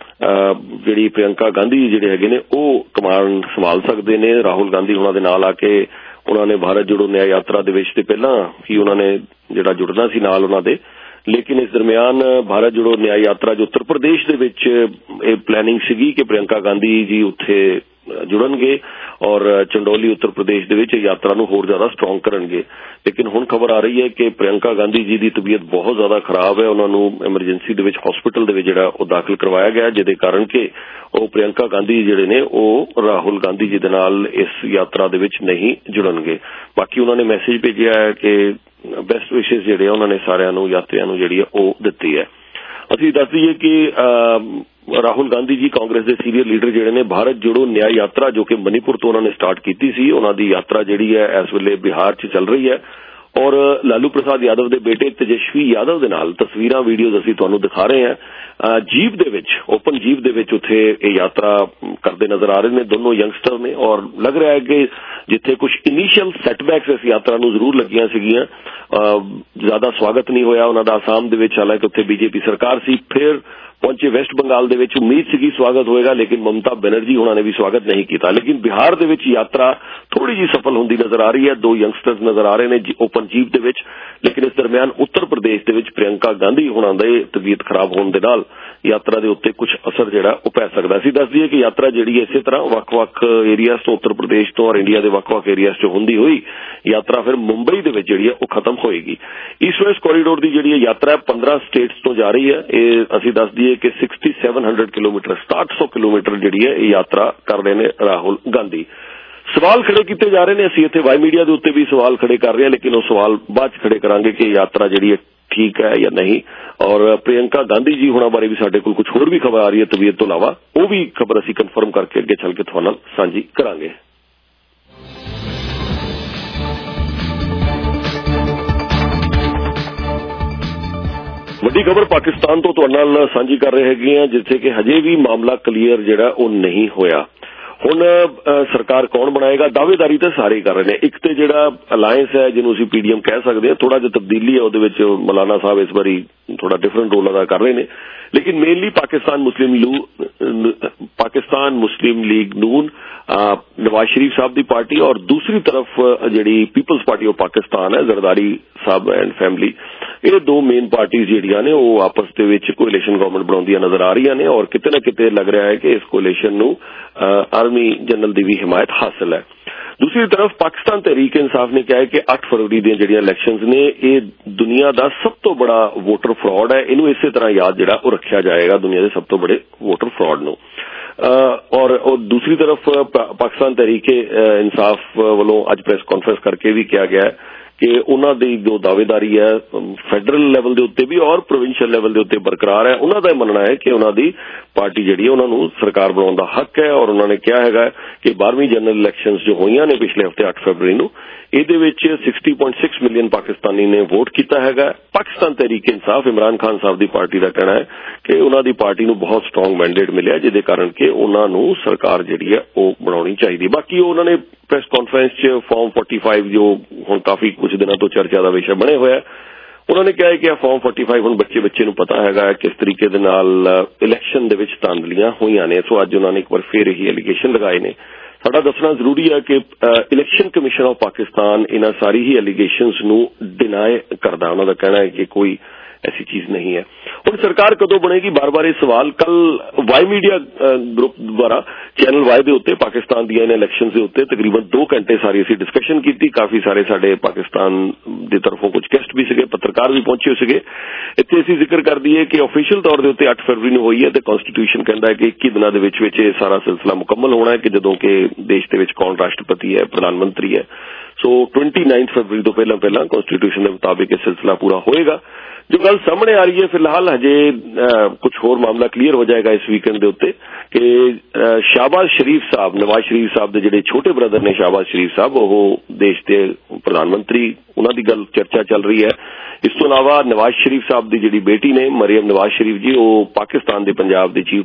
ਜਿਹੜੀ ਪ੍ਰਿयंका गांधी ਜਿਹੜੇ ਹੈਗੇ ਨੇ ਉਹ ਕਮਾਨ ਸੰਭਾਲ ਸਕਦੇ ਨੇ। ਰਾਹੁਲ ਗਾਂਧੀ ਉਹਨਾਂ ਦੇ ਨਾਲ ਆ ਕੇ ਉਹਨਾਂ ਨੇ ਭਾਰਤ ਜੋੜੋ ਨਿਆਂ ਯਾਤਰਾ ਦੇ ਵਿੱਚ ਤੇ ਪਹਿਲਾਂ ਹੀ ਉਹਨਾਂ ਨੇ ਜਿਹੜਾ ਜੁੜਨਾ ਸੀ ਨਾਲ ਉਹਨਾਂ ਦੇ, ਲੇਕਿਨ ਇਸ ਦਰਮਿਆਨ ਭਾਰਤ ਜੋੜੋ ਨਿਆਂ ਯਾਤਰਾ ਜੋ ਉੱਤਰ ਪ੍ਰਦੇਸ਼ ਦੇ ਵਿੱਚ ਇਹ ਪਲੈਨਿੰਗ ਸੀਗੀ ਕਿ ਪ੍ਰਿयंका गांधी ਜੀ ਉੱਥੇ ਜੁੜਨਗੇ ਔਰ ਚੰਡੋਲੀ ਉੱਤਰ ਪ੍ਰਦੇਸ਼ ਦੇ ਵਿੱਚ ਯਾਤਰਾ ਨੂੰ ਹੋਰ ਜ਼ਿਆਦਾ ਸਟਰੋਂਗ ਕਰਨਗੇ। ਲੇਕਿਨ ਹੁਣ ਖਬਰ ਆ ਰਹੀ ਹੈ ਕਿ ਪ੍ਰਿयंका गांधी ਜੀ ਦੀ ਤਬੀਅਤ ਬਹੁਤ ਜ਼ਿਆਦਾ ਖਰਾਬ ਹੈ, ਉਹਨਾਂ ਨੂੰ ਐਮਰਜੈਂਸੀ ਦੇ ਵਿੱਚ ਹਸਪੀਟਲ ਦੇ ਵਿੱਚ ਜਿਹੜਾ ਉਹ ਦਾਖਲ ਕਰਵਾਇਆ ਗਿਆ, ਜਿਹਦੇ ਕਾਰਨ ਕਿ ਉਹ ਪ੍ਰਿयंका गांधी ਜਿਹੜੇ ਨੇ ਉਹ ਰਾਹੁਲ ਗਾਂਧੀ ਜੀ ਦੇ ਨਾਲ ਇਸ ਯਾਤਰਾ ਦੇ ਵਿੱਚ ਨਹੀਂ ਜੁੜਨਗੇ। ਬਾਕੀ ਉਹਨਾਂ ਨੇ ਮੈਸੇਜ ਭੇਜਿਆ ਹੈ ਕਿ ਬੈਸਟ ਵਿਸ਼ੇਸ ਜਿਹੜੇ ਉਹਨਾਂ ਨੇ ਸਾਰਿਆਂ ਨੂੰ ਯਾਤਰੀਆਂ ਨੂੰ ਜਿਹੜੀ ਉਹ ਦਿੱਤੀ ਹੈ। ਅਸੀਂ ਦੱਸ ਦਈਏ ਕਿ ਰਾਹੁਲ ਗਾਂਧੀ ਜੀ ਕਾਂਗਰਸ ਦੇ ਸੀਨੀਅਰ ਲੀਡਰ ਜਿਹੜੇ ਨੇ ਭਾਰਤ ਜੋੜੋ ਨਿਆਂ ਯਾਤਰਾ ਜੋ ਕਿ ਮਨੀਪੁਰ ਤੋਂ ਉਹਨਾਂ ਨੇ ਸਟਾਰਟ ਕੀਤੀ ਸੀ, ਉਹਨਾਂ ਦੀ ਯਾਤਰਾ ਜਿਹੜੀ ਹੈ ਇਸ ਵੇਲੇ ਬਿਹਾਰ 'ਚ ਚੱਲ ਰਹੀ ਹੈ ਔਰ ਲਾਲੂ ਪ੍ਰਸਾਦ ਯਾਦਵ ਦੇ ਬੇਟੇ ਤੇਜਸਵੀ ਯਾਦਵ ਦੇ ਨਾਲ ਤਸਵੀਰਾਂ ਵੀਡੀਓਜ਼ ਅਸੀਂ ਤੁਹਾਨੂੰ ਦਿਖਾ ਰਹੇ ਹਾਂ। ਜੀਪ ਦੇ ਵਿੱਚ ਓਪਨ ਜੀਪ ਦੇ ਵਿੱਚ ਉੱਥੇ ਇਹ ਯਾਤਰਾ ਕਰਦੇ ਨਜ਼ਰ ਆ ਰਹੇ ਨੇ ਦੋਨੋਂ ਯੰਗਸਟਰ ਨੇ ਔਰ ਲੱਗ ਰਿਹਾ ਹੈ ਕਿ ਜਿੱਥੇ ਕੁਝ ਇਨੀਸ਼ੀਅਲ ਸੈਟਬੈਕਸ ਇਸ ਯਾਤਰਾ ਨੂੰ ਜ਼ਰੂਰ ਲੱਗੀਆਂ ਸੀਗੀਆਂ, ਜ਼ਿਆਦਾ ਸਵਾਗਤ ਨਹੀਂ ਹੋਇਆ ਉਹਨਾਂ ਦਾ ਆਸਾਮ ਦੇ ਵਿੱਚ, ਹਾਲਾਂਕਿ ਉੱਥੇ ਬੀਜੇਪੀ ਸਰਕਾਰ ਸੀ। ਫਿਰ ਪਹੁੰਚੇ ਵੈਸਟ ਬੰਗਾਲ ਦੇ ਵਿੱਚ, ਉਮੀਦ ਸੀਗੀ ਸਵਾਗਤ ਹੋਏਗਾ ਲੇਕਿਨ ਮਮਤਾ ਬੈਨਰਜੀ ਉਹਨਾਂ ਨੇ ਵੀ ਸਵਾਗਤ ਨਹੀਂ ਕੀਤਾ। ਲੇਕਿਨ ਬਿਹਾਰ ਦੇ ਵਿੱਚ ਯਾਤਰਾ ਥੋੜੀ ਜਿਹੀ ਸਫਲ ਹੁੰਦੀ ਨਜ਼ਰ ਆ ਰਹੀ ਹੈ, ਦੋ ਯੰਗਸਟਰਸ ਨਜ਼ਰ ਆ ਰਹੇ ਨੇ ਓਪਨ ਜੀਪ ਦੇ ਵਿੱਚ। ਲੇਕਿਨ ਇਸ ਦਰਮਿਆਨ ਉੱਤਰ ਪ੍ਰਦੇਸ਼ ਦੇ ਵਿੱਚ ਪ੍ਰਿयंका गांधी ਹੋਣਾ ਦੇ ਤਬੀਅਤ ਖਰਾਬ ਹੋਣ ਦੇ ਨਾਲ ਯਾਤਰਾ ਦੇ ਉੱਤੇ ਕੁਝ ਅਸਰ ਜਿਹੜਾ ਉਹ ਪੈ ਸਕਦਾ। ਅਸੀਂ ਦੱਸ ਦਈਏ ਕਿ ਯਾਤਰਾ ਜਿਹੜੀ ਹੈ ਇਸੇ ਤਰ੍ਹਾਂ ਵੱਖ-ਵੱਖ ਏਰੀਆਜ਼ ਤੋਂ ਉੱਤਰ ਪ੍ਰਦੇਸ਼ ਤੋਂ ਔਰ ਇੰਡੀਆ ਦੇ ਵੱਖ-ਵੱਖ ਏਰੀਆਜ਼ 'ਚ ਹੁੰਦੀ ਹੋਈ ਯਾਤਰਾ ਫਿਰ ਮੁੰਬਈ ਦੇ ਵਿੱਚ ਜਿਹੜੀ ਹੈ ਉਹ ਖਤਮ ਹੋਏਗੀ। ਈਸਟ ਵੈਸਟ ਕੋਰੀਡੋਰ ਦੀ ਜਿਹੜੀ ਯਾਤਰਾ ਪੰਦਰਾਂ ਸਟੇਟਸ ਤੋਂ ਜਾ ਰਹੀ ਹੈ। ਇਹ ਅਸੀਂ ਦੱਸ ਦਈਏ ਕਿ ਸਿਕਸਟੀ ਸੈਵਨ ਹੰਡਰਡ ਕਿਲੋਮੀਟਰ ਸਤਾਹਠ ਸੌ ਕਿਲੋਮੀਟਰ ਜਿਹੜੀ ਹੈ ਇਹ ਯਾਤਰਾ ਕਰ ਰਹੇ ਨੇ ਰਾਹੁਲ ਗਾਂਧੀ। ਸਵਾਲ ਖੜੇ ਕੀਤੇ ਜਾ ਰਹੇ ਨੇ, ਅਸੀਂ ਇੱਥੇ ਵਾਈ ਮੀਡੀਆ ਦੇ ਉੱਤੇ ਵੀ ਸਵਾਲ ਖੜੇ ਕਰ ਰਹੇ ਹਾਂ ਲੇਕਿਨ ਉਹ ਸਵਾਲ ਬਾਅਦ 'ਚ ਖੜੇ ਕਰਾਂਗੇ ਕਿ ਯਾਤਰਾ ਜਿਹੜੀ ਹੈ ਠੀਕ ਹੈ ਜਾਂ ਨਹੀਂ। ਔਰ ਪ੍ਰਿयंका गांधी ਜੀ ਹੋਣਾ ਬਾਰੇ ਵੀ ਸਾਡੇ ਕੋਲ ਕੁਝ ਹੋਰ ਵੀ ਖਬਰ ਆ ਰਹੀ ਹੈ ਤਬੀਅਤ ਤੋਂ ਇਲਾਵਾ, ਉਹ ਵੀ ਖਬਰ ਅਸੀਂ ਕਨਫਰਮ ਕਰਕੇ ਅੱਗੇ ਚੱਲ ਕੇ ਤੁਹਾਨੂੰ ਨਾਲ ਸਾਂਝੀ ਕਰਾਂਗੇ। ਵੱਡੀ ਖਬਰ ਪਾਕਿਸਤਾਨ ਤੋਂ ਤੁਹਾਡੇ ਨਾਲ ਸਾਂਝੀ ਕਰ ਰਹੇ ਹੈਗੇ ਆ, ਜਿੱਥੇ ਕਿ ਹਜੇ ਵੀ ਮਾਮਲਾ ਕਲੀਅਰ ਜਿਹੜਾ ਉਹ ਨਹੀਂ ਹੋਇਆ। ਹੁਣ ਸਰਕਾਰ ਕੌਣ ਬਣਾਏਗਾ, ਦਾਅਵੇਦਾਰੀ ਤਾਂ ਸਾਰੇ ਹੀ ਕਰ ਰਹੇ ਨੇ। ਇੱਕ ਤੇ ਜਿਹੜਾ ਅਲਾਇੰਸ ਹੈ ਜਿਹਨੂੰ ਅਸੀਂ ਪੀਡੀਐਮ ਕਹਿ ਸਕਦੇ ਹਾਂ, ਥੋੜਾ ਜਿਹਾ ਤਬਦੀਲੀ ਹੈ ਉਹਦੇ ਵਿੱਚ, ਮੌਲਾਨਾ ਸਾਹਿਬ ਇਸ ਵਾਰੀ ਥੋੜਾ ਡਿਫਰੈਂਟ ਰੋਲ ਅਦਾ ਕਰ ਰਹੇ ਨੇ। ਲੇਕਿਨ ਮੇਨਲੀ ਪਾਕਿਸਤਾਨ ਮੁਸਲਿਮ ਲੀਗ ਪਾਕਿਸਤਾਨ ਮੁਸਲਿਮ ਲੀਗ ਨੂਨ ਨਵਾਜ਼ ਸ਼ਰੀਫ ਸਾਹਿਬ ਦੀ ਪਾਰਟੀ ਔਰ ਦੂਸਰੀ ਤਰਫ ਜਿਹੜੀ ਪੀਪਲਸ ਪਾਰਟੀ ਆਫ ਪਾਕਿਸਤਾਨ ਹੈ ਜ਼ਰਦਾਰੀ ਸਾਹਿਬ ਐਂਡ ਫੈਮਿਲੀ, ਇਹ ਦੋ ਮੇਨ ਪਾਰਟੀਆਂ ਜਿਹੜੀਆਂ ਨੇ ਉਹ ਆਪਸ ਦੇ ਵਿੱਚ ਕੋਅਲੀਸ਼ਨ ਗਵਰਨਮੈਂਟ ਬਣਾਉਂਦੀਆਂ ਨਜ਼ਰ ਆ ਰਹੀਆਂ ਨੇ ਔਰ ਕਿਤੇ ਨਾ ਕਿਤੇ ਲੱਗ ਰਿਹਾ ਹੈ ਕਿ ਇਸ ਕੋਅਲੀਸ਼ਨ ਨੂੰ ਆਰਮੀ ਜਨਰਲ ਦੀ ਵੀ ਹਿਮਾਇਤ ਹਾਸਲ ਹੈ। ਦੂਸਰੀ ਤਰਫ ਪਾਕਿਸਤਾਨ ਤਹਿਰੀਕ ਇਨਸਾਫ ਨੇ ਕਿਹਾ ਹੈ ਕਿ ਅੱਠ ਫਰਵਰੀ ਦੀਆਂ ਜਿਹੜੀਆਂ ਇਲੈਕਸ਼ਨਜ਼ ਨੇ ਇਹ ਦੁਨੀਆ ਦਾ ਸਭ ਤੋਂ ਬੜਾ ਵੋਟਰ ਫਰਾਡ ਹੈ, ਇਹਨੂੰ ਇਸੇ ਤਰ੍ਹਾਂ ਯਾਦ ਜਿਹੜਾ ਉਹ ਰੱਖਿਆ ਜਾਏਗਾ ਦੁਨੀਆ ਦੇ ਸਭ ਤੋਂ ਬੜੇ ਵੋਟਰ ਫਰਾਡ ਨੂੰ। ਔਰ ਦੂਸਰੀ ਤਰਫ ਪਾਕਿਸਤਾਨ ਤਹਿਰੀਕ ਇਨਸਾਫ ਵੱਲੋਂ ਅੱਜ ਪ੍ਰੈਸ ਕਾਨਫਰੰਸ ਕਰਕੇ ਵੀ ਕਿਹਾ ਗਿਆ ਹੈ ਕਿ ਉਹਨਾਂ ਦੀ ਜੋ ਦਾਅਵੇਦਾਰੀ ਹੈ ਫੈਡਰਲ ਲੈਵਲ ਦੇ ਉੱਤੇ ਵੀ ਔਰ ਪ੍ਰੋਵਿੰਸ਼ੀਅਲ ਲੈਵਲ ਦੇ ਉੱਤੇ ਬਰਕਰਾਰ ਹੈ। ਉਹਨਾਂ ਦਾ ਮੰਨਣਾ ਹੈ ਕਿ ਉਹਨਾਂ ਦੀ ਪਾਰਟੀ ਜਿਹੜੀ ਹੈ ਉਹਨਾਂ ਨੂੰ ਸਰਕਾਰ ਬਣਾਉਣ ਦਾ ਹੱਕ ਹੈ ਔਰ ਉਹਨਾਂ ਨੇ ਕਿਹਾ ਹੈਗਾ ਕਿ ਬਾਰਵੀਂ ਜਨਰਲ ਇਲੈਕਸ਼ਨਜ਼ ਜੋ ਹੋਈਆਂ ਨੇ ਪਿਛਲੇ ਹਫ਼ਤੇ ਅੱਠ ਫਰਵਰੀ ਨੂੰ, ਇਹਦੇ ਵਿੱਚ sixty point six million Pakistani ਨੇ ਵੋਟ ਕੀਤਾ ਹੈਗਾ। ਪਾਕਿਸਤਾਨ ਤਹਿਰੀਕ ਇਨਸਾਫ ਇਮਰਾਨ ਖਾਨ ਸਾਹਿਬ ਦੀ ਪਾਰਟੀ ਦਾ ਕਹਿਣਾ ਹੈ ਕਿ ਉਹਨਾਂ ਦੀ ਪਾਰਟੀ ਨੂੰ ਬਹੁਤ ਸਟਰੋਂਗ ਮੈਂਡੇਟ ਮਿਲਿਆ ਜਿਹਦੇ ਕਾਰਨ ਕਿ ਉਹਨਾਂ ਨੂੰ ਸਰਕਾਰ ਜਿਹੜੀ ਹੈ ਉਹ ਬਣਾਉਣੀ ਚਾਹੀਦੀ। ਬਾਕੀ ਉਹਨਾਂ ਨੇ ਪ੍ਰੈਸ ਕਾਨਫਰੰਸ 'ਚ ਫਾਰਮ ਫੋਰਟੀ ਫਾਈਵ ਜੋ ਹੁਣ ਕਾਫੀ ਕੁਝ ਦਿਨਾਂ ਤੋਂ ਚਰਚਾ ਦਾ ਵਿਸ਼ਾ ਬਣੇ ਹੋਇਆ, ਉਹਨਾਂ ਨੇ ਕਿਹਾ ਕਿ ਇਹ ਫਾਰਮ ਫੋਰਟੀ ਫਾਈਵ ਹੁਣ ਬੱਚੇ ਬੱਚੇ ਨੂੰ ਪਤਾ ਹੈਗਾ ਕਿਸ ਤਰੀਕੇ ਦੇ ਨਾਲ ਇਲੈਕਸ਼ਨ ਦੇ ਵਿੱਚ ਧਾਂਦਲੀਆਂ ਹੋਈਆਂ ਨੇ। ਸੋ ਅੱਜ ਉਹਨਾਂ ਨੇ ਇੱਕ ਵਾਰ ਫੇਰ ਇਹੀ ਐਲੀਗੇਸ਼ਨ ਲਗਾਏ ਨੇ। ਸਾਡਾ ਦੱਸਣਾ ਜ਼ਰੂਰੀ ਹੈ ਕਿ ਇਲੈਕਸ਼ਨ ਕਮਿਸ਼ਨ ਆਫ ਪਾਕਿਸਤਾਨ ਇਹਨਾਂ ਸਾਰੀ ਹੀ ਐਲੀਗੇਸ਼ਨਸ ਨੂੰ ਡਿਨਾਈ ਕਰਦਾ। ਉਹਨਾਂ ਦਾ ਕਹਿਣਾ ਹੈ ਕਿ ਕੋਈ ऐसी चीज नहीं है। ਹੁਣ ਸਰਕਾਰ ਕਦੋਂ ਬਣੇਗੀ, ਬਾਰ ਬਾਰ ਇਹ ਸਵਾਲ। ਕੱਲ ਵਾਈ ਮੀਡੀਆ ਗਰੁੱਪ ਦੁਆਰਾ ਚੈਨਲ ਵਾਈ ਦੇ ਉੱਤੇ ਪਾਕਿਸਤਾਨ ਦੀਆਂ ਇਹਨਾਂ ਇਲੈਕਸ਼ਨਸ ਦੇ ਉੱਤੇ ਤਕਰੀਬਨ ਦੋ ਘੰਟੇ ਸਾਰੀ ਅਸੀਂ ਡਿਸਕਸ਼ਨ ਕੀਤੀ। ਕਾਫੀ ਸਾਰੇ ਸਾਡੇ ਪਾਕਿਸਤਾਨ ਦੀ ਤਰਫੋਂ ਕੁਝ ਗੈਸਟ ਵੀ ਸੀਗੇ, ਪੱਤਰਕਾਰ ਵੀ ਪਹੁੰਚੇ ਸੀਗੇ। ਇੱਥੇ ਅਸੀਂ ਜ਼ਿਕਰ ਕਰ ਦਈਏ ਕਿ ਆਫੀਸ਼ੀਅਲ ਤੌਰ ਦੇ ਉੱਤੇ ਅੱਠ ਫਰਵਰੀ ਨੂੰ ਹੋਈ ਹੈ ਤੇ ਕਨਸਟੀਟਿਊਸ਼ਨ ਕਹਿੰਦਾ ਹੈ ਕਿ ਇੱਕੀ ਦਿਨਾਂ ਦੇ ਵਿੱਚ ਵਿੱਚ ਇਹ ਸਾਰਾ ਸਿਲਸਿਲਾ ਮੁਕੰਮਲ ਹੋਣਾ ਹੈ ਕਿ ਜਦੋਂ ਕਿ ਦੇਸ਼ ਦੇ ਵਿੱਚ ਕੌਣ ਰਾਸ਼ਟਰਪਤੀ ਹੈ, ਪ੍ਰਧਾਨ ਮੰਤਰੀ ਹੈ। ਸੋ ਟਵੈਂਟੀ ਨਾਈਨਥ ਫਰਵਰੀ ਤੋਂ ਪਹਿਲਾਂ ਪਹਿਲਾਂ ਕਨਸਟੀਟਿਊਸ਼ਨ ਦੇ ਮੁਤਾਬਿਕ ਇਹ ਸਿਲਸਿਲਾ ਪੂਰਾ ਹੋਏਗਾ। ਜੋ ਗੱਲ ਸਾਹਮਣੇ ਆ ਰਹੀ ਹੈ ਫਿਲਹਾਲ ਹਜੇ ਕੁਝ ਹੋਰ ਮਾਮਲਾ ਕਲੀਅਰ ਹੋ ਜਾਏਗਾ ਇਸ ਵੀਕਐਂਡ ਦੇ ਉੱਤੇ ਕਿ ਸ਼ਾਹਬਾਜ਼ ਸ਼ਰੀਫ ਸਾਹਿਬ, ਨਵਾਜ਼ ਸ਼ਰੀਫ ਸਾਹਿਬ ਦੇ ਜਿਹੜੇ ਛੋਟੇ ਬ੍ਰਦਰ ਨੇ ਸ਼ਾਹਬਾਜ਼ ਸ਼ਰੀਫ ਸਾਹਿਬ, ਉਹ ਦੇਸ਼ ਦੇ ਪ੍ਰਧਾਨ ਮੰਤਰੀ, ਉਹਨਾਂ ਦੀ ਗੱਲ ਚਰਚਾ ਚੱਲ ਰਹੀ ਹੈ। ਇਸ ਤੋਂ ਇਲਾਵਾ ਨਵਾਜ਼ ਸ਼ਰੀਫ ਸਾਹਿਬ ਦੀ ਜਿਹੜੀ ਬੇਟੀ ਨੇ ਮਰੀਮ ਨਵਾਜ਼ ਸ਼ਰੀਫ ਜੀ, ਉਹ ਪਾਕਿਸਤਾਨ ਦੇ ਪੰਜਾਬ ਦੇ ਚੀਫ